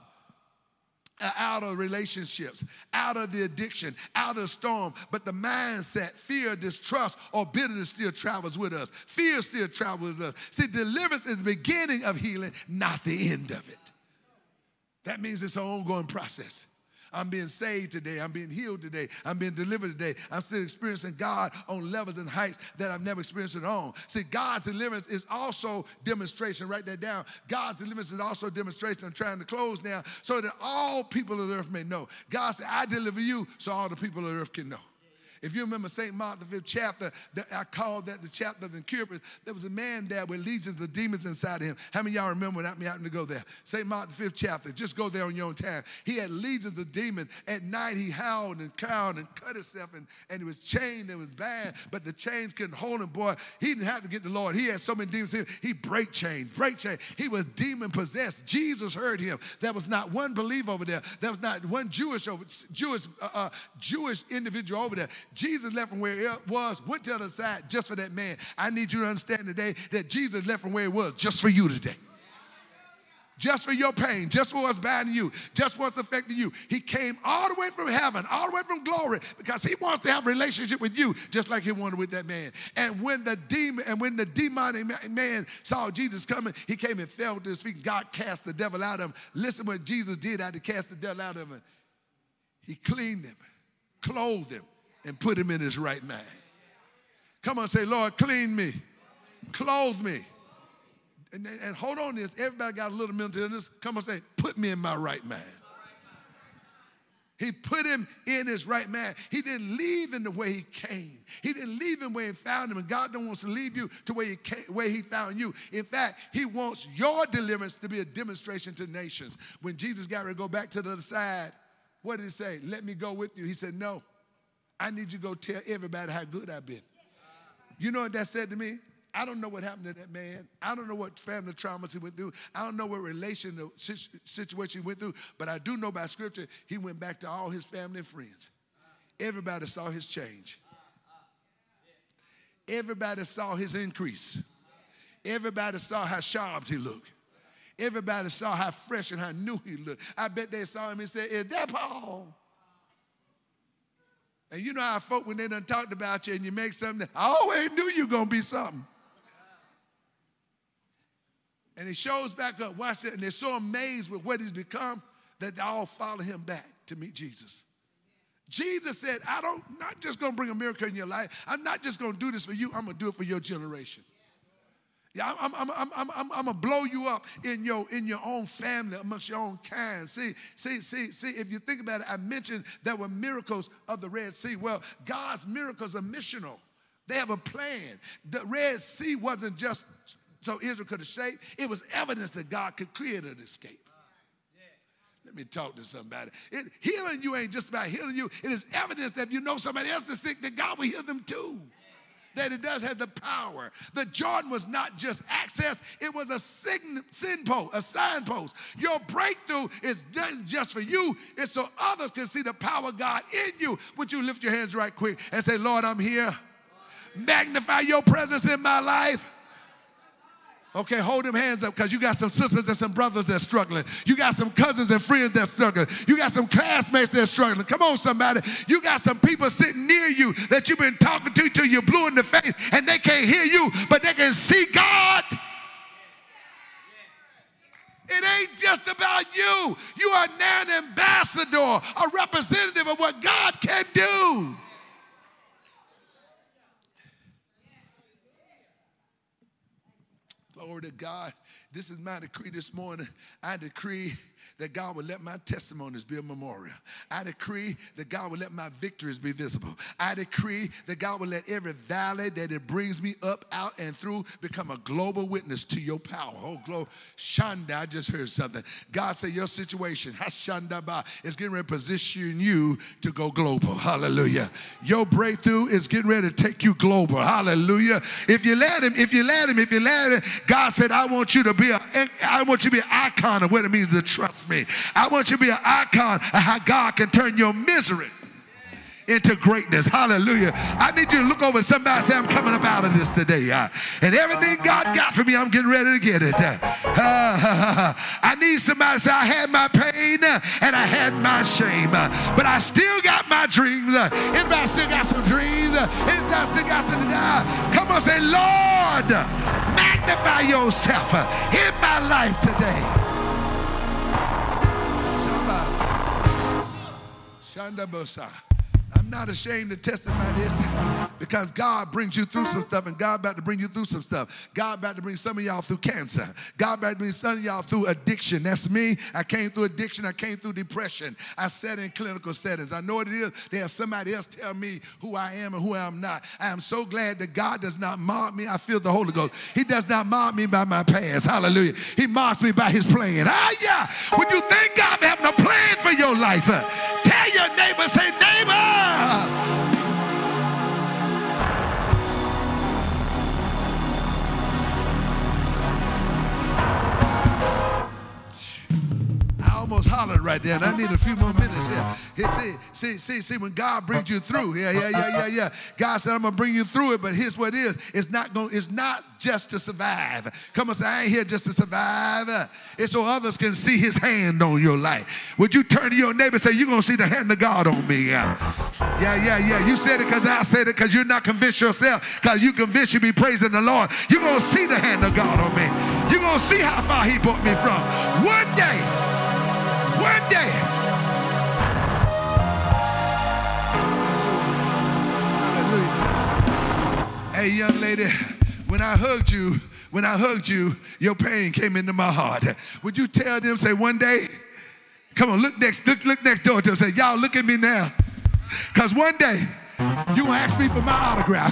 out of relationships, out of the addiction, out of the storm. But the mindset, fear, distrust, or bitterness still travels with us. Fear still travels with us. See, deliverance is the beginning of healing, not the end of it. That means it's an ongoing process. I'm being saved today. I'm being healed today. I'm being delivered today. I'm still experiencing God on levels and heights that I've never experienced it on. See, God's deliverance is also demonstration. Write that down. God's deliverance is also demonstration. I'm trying to close now so that all people of the earth may know. God said, I deliver you so all the people of the earth can know. If you remember St. Mark, the 5th chapter, I called that the chapter of the incurables. There was a man there with legions of demons inside of him. How many of y'all remember without me having to go there? St. Mark, the 5th chapter. Just go there on your own time. He had legions of demons. At night, he howled and cowed and cut himself, and he was chained and was bound, but the chains couldn't hold him, boy. He didn't have to get the Lord. He had so many demons in him. He break chains. He was demon-possessed. Jesus heard him. There was not one believer over there. There was not one Jewish individual over there. Jesus left from where he was, went to the other side just for that man. I need you to understand today that Jesus left from where he was just for you today. Just for your pain, just for what's binding you, just what's affecting you. He came all the way from heaven, all the way from glory, because he wants to have a relationship with you, just like he wanted with that man. And when the demonic man saw Jesus coming, he came and fell to his feet. God cast the devil out of him. Listen what Jesus did after cast the devil out of him. He cleaned him, clothed him, and put him in his right mind. Come on, say, Lord, clean me, clothe me. And hold on to this. Everybody got a little mental illness. Come on, say, put me in my right mind. He put him in his right mind. He didn't leave him the way he came. He didn't leave him where he found him. And God don't want to leave you to where he found you. In fact, he wants your deliverance to be a demonstration to nations. When Jesus got ready to go back to the other side, what did he say? Let me go with you. He said, no. I need you to go tell everybody how good I've been. You know what that said to me? I don't know what happened to that man. I don't know what family traumas he went through. I don't know what situation he went through. But I do know by scripture, he went back to all his family and friends. Everybody saw his change. Everybody saw his increase. Everybody saw how sharp he looked. Everybody saw how fresh and how new he looked. I bet they saw him and said, is that Paul? And you know how folk, when they done talked about you and you make something, I always knew you were going to be something. And he shows back up, watch it, and they're so amazed with what he's become that they all follow him back to meet Jesus. Jesus said, not just going to bring a miracle in your life. I'm not just going to do this for you. I'm going to do it for your generation. Yeah, I'm going to blow you up in your own family, amongst your own kind. See, if you think about it, I mentioned there were miracles of the Red Sea. Well, God's miracles are missional. They have a plan. The Red Sea wasn't just so Israel could escape. It was evidence that God could create an escape. Let me talk to somebody. Healing you ain't just about healing you. It is evidence that if you know somebody else is sick, that God will heal them too. that it does have the power. The Jordan was not just access, it was a signpost. Your breakthrough is not just for you, it's so others can see the power of God in you. Would you lift your hands right quick and say, Lord, I'm here. Magnify your presence in my life. Okay, hold them hands up because you got some sisters and some brothers that are struggling. You got some cousins and friends that are struggling. You got some classmates that are struggling. Come on, somebody. You got some people sitting near you that you've been talking to till you're blue in the face and they can't hear you, but they can see God. It ain't just about you. You are now an ambassador, a representative of what God can do. Glory to God. This is my decree this morning. I decree that God will let my testimonies be a memorial. I decree that God will let my victories be visible. I decree that God will let every valley that it brings me up, out, and through become a global witness to your power. Oh, glory. Shanda, I just heard something. God said your situation, Hashandaba, is getting ready to position you to go global. Hallelujah. Your breakthrough is getting ready to take you global. Hallelujah. If you let him, God said, I want you to be an icon of what it means to trust me. I want you to be an icon of how God can turn your misery into greatness. Hallelujah. I need you to look over at somebody and say, I'm coming up out of this today. And everything God got for me, I'm getting ready to get it. I need somebody to say, I had my pain and I had my shame, but I still got my dreams. Anybody still got some dreams? Anybody still got some desire? Come on, say, Lord, magnify yourself in my life today. I'm not ashamed to testify this because God brings you through some stuff, and God about to bring you through some stuff. God about to bring some of y'all through cancer. God about to bring some of y'all through addiction. That's me. I came through addiction. I came through depression. I sat in clinical settings. I know what it is. They have somebody else tell me who I am and who I am not. I am so glad that God does not mock me. I feel the Holy Ghost. He does not mock me by my past. Hallelujah. He mocks me by his plan. Yeah. Would you thank God for having a plan for your life? Tell your neighbor, say, neighbor. I almost hollered right there, and I need a few more minutes here. See, when God brings you through, yeah. God said, I'm gonna bring you through it, but here's what it is. It's not just to survive. Come on, say, I ain't here just to survive. It's so others can see his hand on your life. Would you turn to your neighbor and say, you're gonna see the hand of God on me? Yeah. You said it because I said it, because you're not convinced yourself, because you convinced you be praising the Lord. You're gonna see the hand of God on me. You're gonna see how far he brought me from. One day. Hallelujah. Hey, young lady, when I hugged you, your pain came into my heart. Would you tell them, say, one day? Come on, look next door to them, say, y'all look at me now. Because one day, you gonna ask me for my autograph.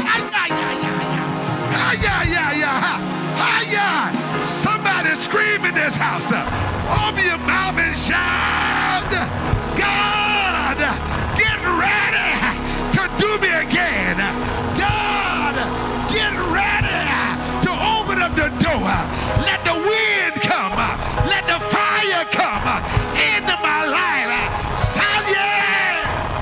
Somebody scream in this house. Open your mouth and shout, God, get ready to do me again. God, get ready to open up the door. Let the wind come. Let the fire come into my life. Shout, yeah.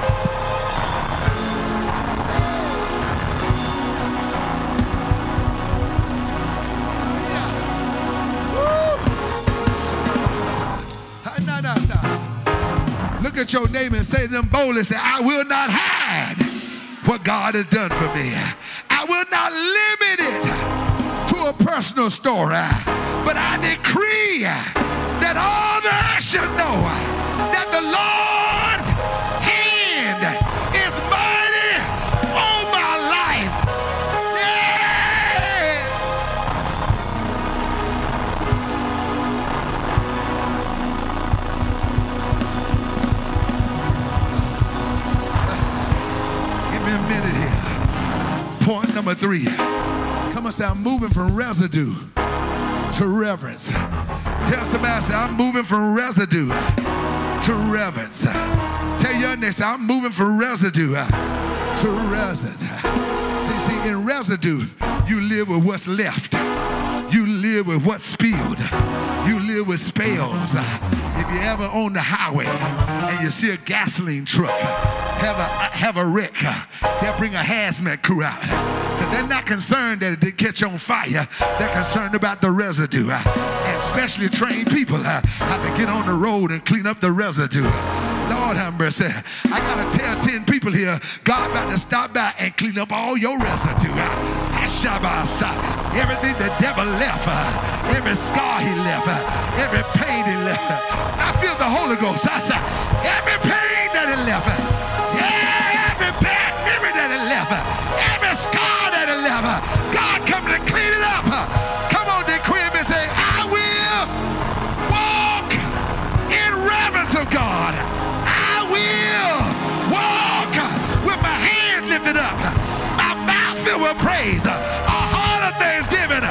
Look at your neighbor and say to them boldly, say, I will not hide what God has done for me. I will not limit it to a personal story, but I decree that all the earth should know that the Lord's hand is mighty on my life. Give me a minute here. Point number 3. Come on, say, I'm moving from residue to reverence. Tell somebody, say, I'm moving from residue to reverence. Tell your next, say, I'm moving from residue to reverence. See, in residue, you live with what's left. You live with what's spilled. You live with spells. If you ever on the highway and you see a gasoline truck have a wreck, they'll bring a hazmat crew out. Because they're not concerned that it did catch on fire. They're concerned about the residue. And specially trained people have to get on the road and clean up the residue. Lord have mercy. I got to tell 10 people here, God about to stop by and clean up all your residue. Everything the devil left, every scar he left, every pain he left. I feel the Holy Ghost. I say, every pain that he left, yeah, every bad memory that he left, every scar that he left, God coming to clean it up. Come on, decree and say, I will walk in reverence of God. I will walk with my hands lifted up, my mouth filled with praise, a heart of thanksgiving.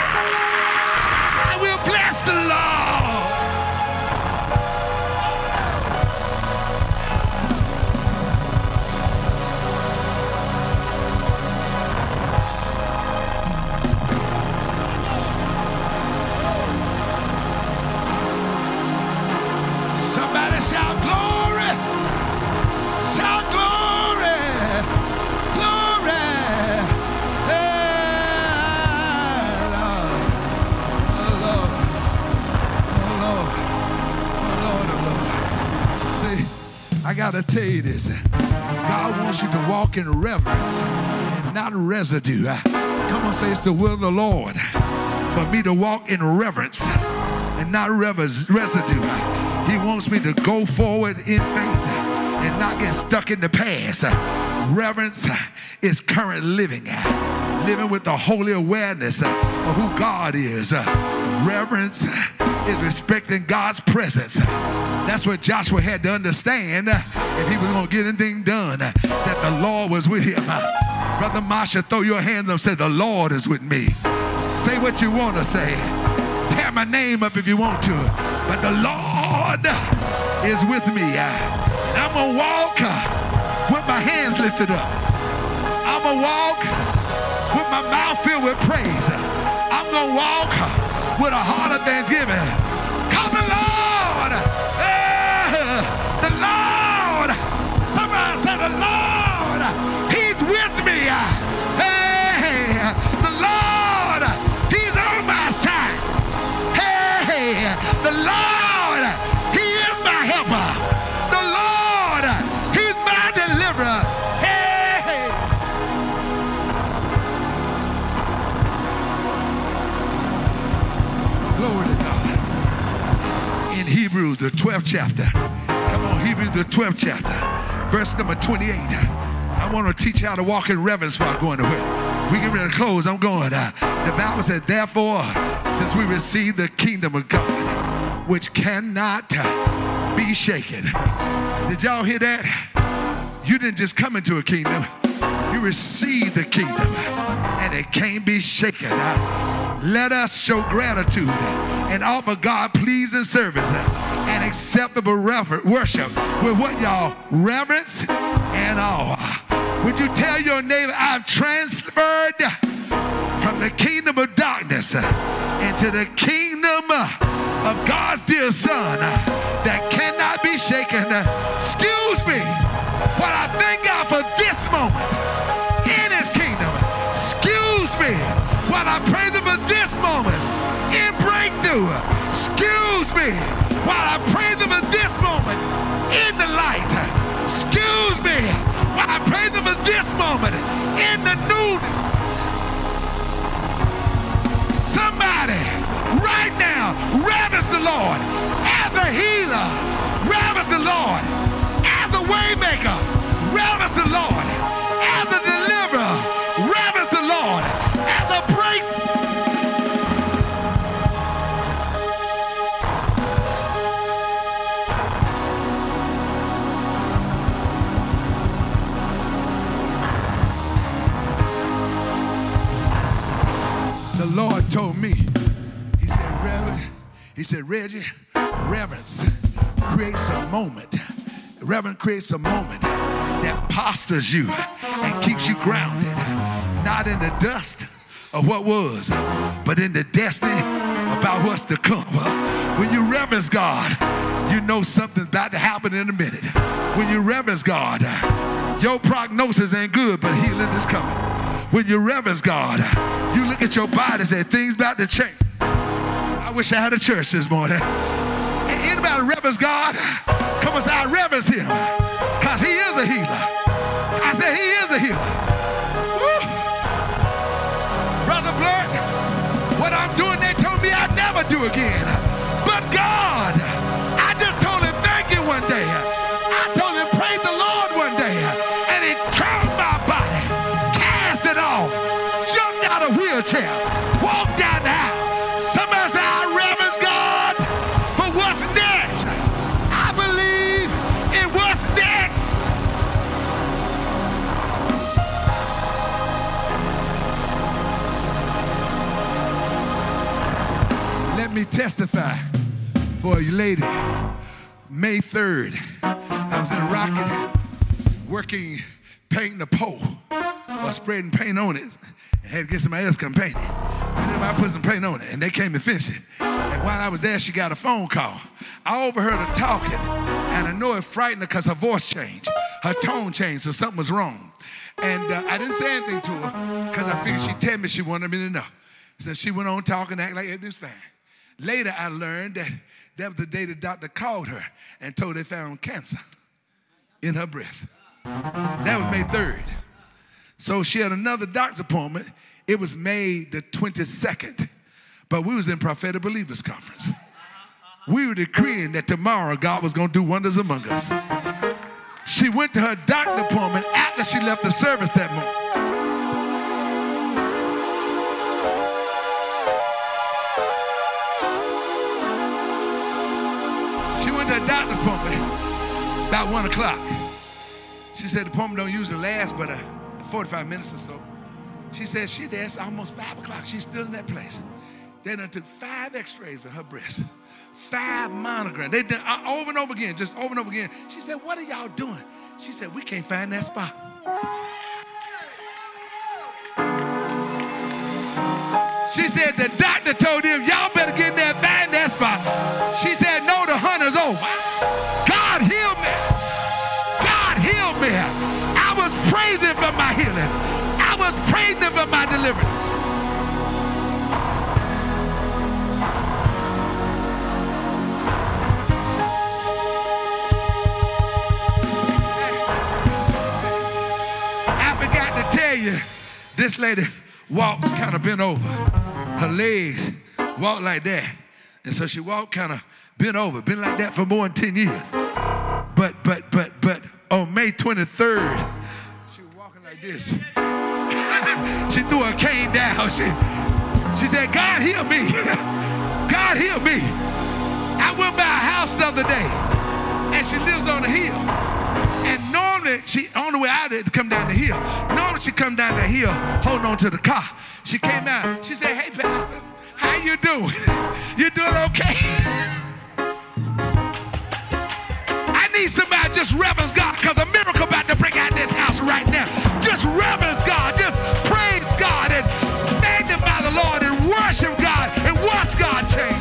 I will bless the Lord. Somebody shout glory. Shout glory. Glory. Hey, Lord. Oh, Lord. Oh, Lord. Oh, Lord. Oh, Lord. See, I got to tell you this. God wants you to walk in reverence and not residue. Come on, say it's the will of the Lord for me to walk in reverence and not residue. He wants me to go forward in faith and not get stuck in the past. Reverence is current living. Living with the holy awareness of who God is. Reverence is respecting God's presence. That's what Joshua had to understand if he was going to get anything done, that the Lord was with him. Brother Masha, throw your hands up and say, the Lord is with me. Say what you want to say. Tear my name up if you want to. But the Lord is with me. And I'm going to walk with my hands lifted up. I'm going to walk with my mouth filled with praise. I'm going to walk with a heart of thanksgiving. Come the Lord. The Lord. Somebody say the Lord. He's with me. Hey, the Lord. He's on my side. Hey, the Lord. He is my helper. The Lord. He's my deliverer. Hey. Glory to God. In Hebrews, the 12th chapter. Come on, Hebrews, the 12th chapter. Verse number 28. I want to teach you how to walk in reverence while going away. We get ready to close. I'm going. The Bible said, therefore, since we received the kingdom of God, which cannot be shaken. Did y'all hear that? You didn't just come into a kingdom. You received the kingdom, and it can't be shaken. Let us show gratitude and offer God pleasing service and acceptable worship with what y'all? Reverence and awe. Would you tell your neighbor, I've transferred from the kingdom of darkness into the kingdom of God's dear Son that cannot be shaken. Excuse me, but I thank God for this moment in his kingdom. Excuse me, while I praise him for this moment in breakthrough. Excuse me, while I praise him for this moment in the light. Excuse me, while I praise him for this moment in the noon. Somebody right now reverence the Lord as a healer. Reverence the Lord as a waymaker. Reverence the Lord as a deliverer. Reverence the Lord as a breakthrough. The Lord told me, he said, Reggie, reverence creates a moment. Reverence creates a moment that postures you and keeps you grounded. not in the dust of what was, but in the destiny about what's to come. When you reverence God, you know something's about to happen in a minute. When you reverence God, your prognosis ain't good, but healing is coming. When you reverence God, you look at your body and say, things about to change. I wish I had a church this morning. Anybody reverence God? Come on, say, I reverence him, because he is a healer. I said, he is a healer. Woo. Brother Blurt, what I'm doing, they told me I'd never do again. But God, I just told him thank you one day. I told him praise the Lord one day. And he turned my body, cast it off, jumped out of a wheelchair, walked down the aisle. Somebody say, I reverence God for what's next. I believe in what's next. Let me testify for you lady. May 3rd, I was in a rocket working, painting a pole or spreading paint on it. I had to get somebody else to come paint it. And then I put some paint on it, and they came and finished it. And while I was there, she got a phone call. I overheard her talking, and I know it frightened her because her voice changed. Her tone changed, so something was wrong. And I didn't say anything to her because I figured she'd tell me she wanted me to know. So she went on talking, acting like everything's fine. Later, I learned that was the day the doctor called her and told her they found cancer in her breast. That was May 3rd. So she had another doctor's appointment. It was May the 22nd. But we was in Prophetic Believers Conference. We were decreeing that tomorrow God was going to do wonders among us. She went to her doctor's appointment after she left the service that morning. She went to her doctor's appointment about 1 o'clock. She said the appointment don't usually last but 45 minutes or so. She said she there, it's almost 5 o'clock. She's still in that place. They done took 5 x-rays of her breast, 5 monograms. They done over and over again, just over and over again. She said, what are y'all doing? She said, we can't find that spot. She said the doctor told them, y'all better get in there and find that spot. She said, no, the hunt is over. God healed me. God healed me. I was praising for my healing. I was praising for my deliverance. I forgot to tell you, this lady walks kind of bent over. Her legs walk like that. And so she walked kind of bent over, been like that for more than 10 years. But on May 23rd, she was walking like this. She threw her cane down. She said, God heal me. God heal me. I went by a house the other day, and she lives on a hill. And normally, on the way out there to come down the hill, normally she come down the hill holding on to the car. She came out. She said, hey, Pastor, how you doing? You doing okay? I need somebody just reverence God, because a miracle about to break out this house right now. Just reverence God. Just praise God and magnify the Lord and worship God and watch God change.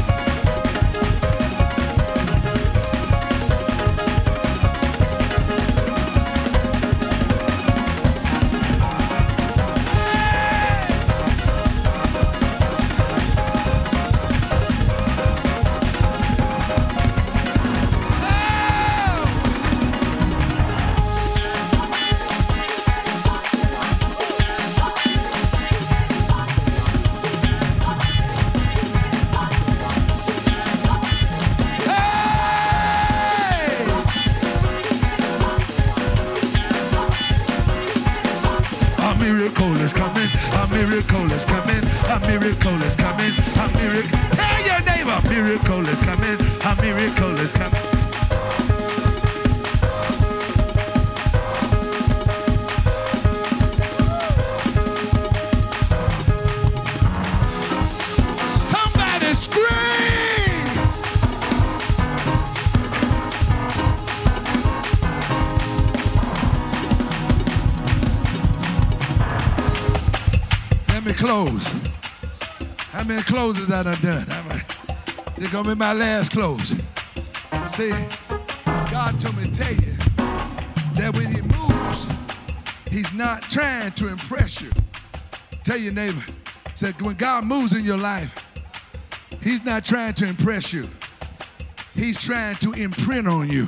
close? How many closes I done done? This gonna be my last close. See, God told me to tell you that when he moves, he's not trying to impress you. Tell your neighbor, say, when God moves in your life, he's not trying to impress you. He's trying to imprint on you.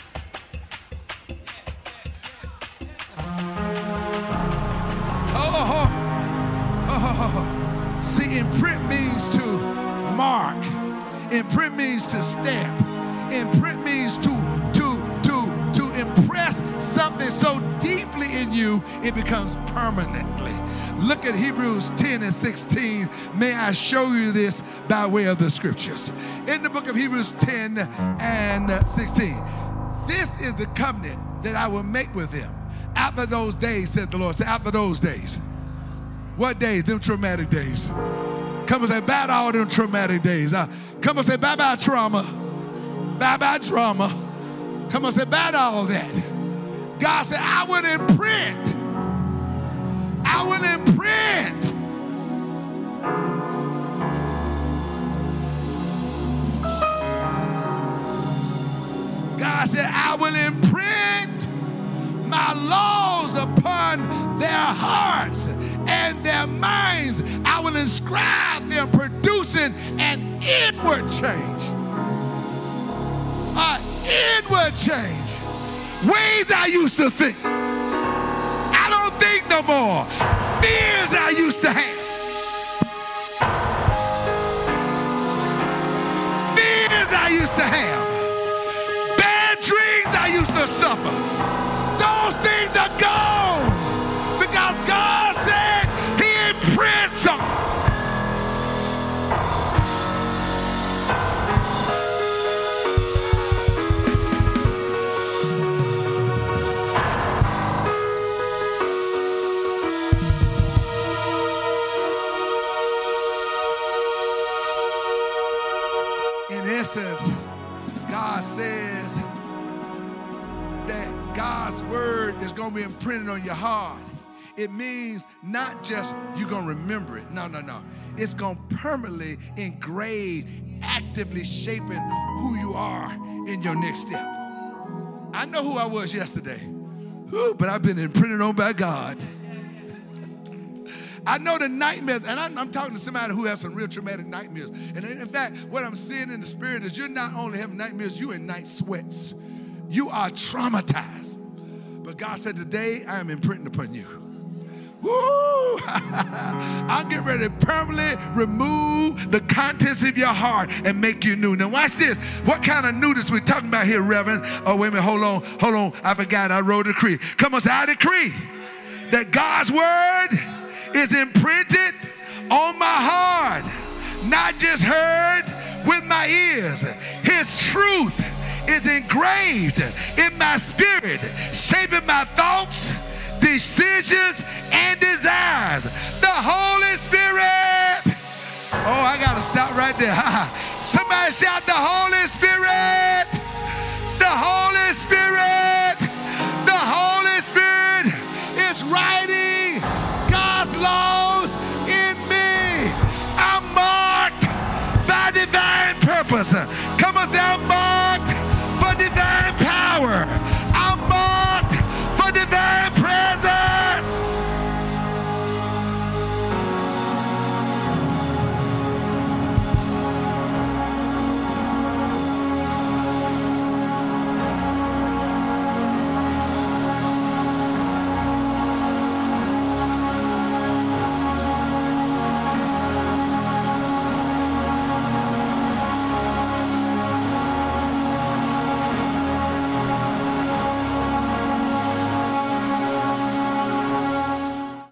See, imprint means to mark. Imprint means to stamp. Imprint means to impress something so deeply in you, it becomes permanently. Look at Hebrews 10 and 16. May I show you this by way of the scriptures. In the book of Hebrews 10 and 16, this is the covenant that I will make with them. After those days, said the Lord. Say, after those days. What days? Them traumatic days. Come and say, bye to all them traumatic days. Come and say, bye-bye trauma. Bye-bye drama. Come and say, bye to all that. God said, I would imprint. I would imprint. God said, I will imprint my laws upon their hearts and their minds. I will inscribe them, producing an inward change. An inward change. Ways I used to think, I don't think no more. Fears I used to have. Fears I used to have. Bad dreams I used to suffer. Those things are gone. Because God said he imprints them. In essence, God says that God's word is going to be imprinted on your heart. It means not just you're going to remember it. No. It's going to permanently engrave, actively shaping who you are in your next step. I know who I was yesterday, but I've been imprinted on by God. I know the nightmares, and I'm talking to somebody who has some real traumatic nightmares. And in fact, what I'm seeing in the spirit is you're not only having nightmares, you're in night sweats. You are traumatized. But God said, today I am imprinting upon you. Woo! I'll get ready to permanently remove the contents of your heart and make you new. Now watch this. What kind of newness we talking about here, Reverend? Oh, wait a minute. Hold on. I forgot. I wrote a decree. Come on, say, I decree that God's word is imprinted on my heart, not just heard with my ears. His truth is engraved in my spirit, shaping my thoughts, decisions, and desires. The Holy Spirit. Oh, I got to stop right there. Somebody shout, the Holy Spirit. The Holy Spirit. The Holy Spirit is writing God's laws in me. I'm marked by divine purpose. Come on, say, I'm marked for divine power.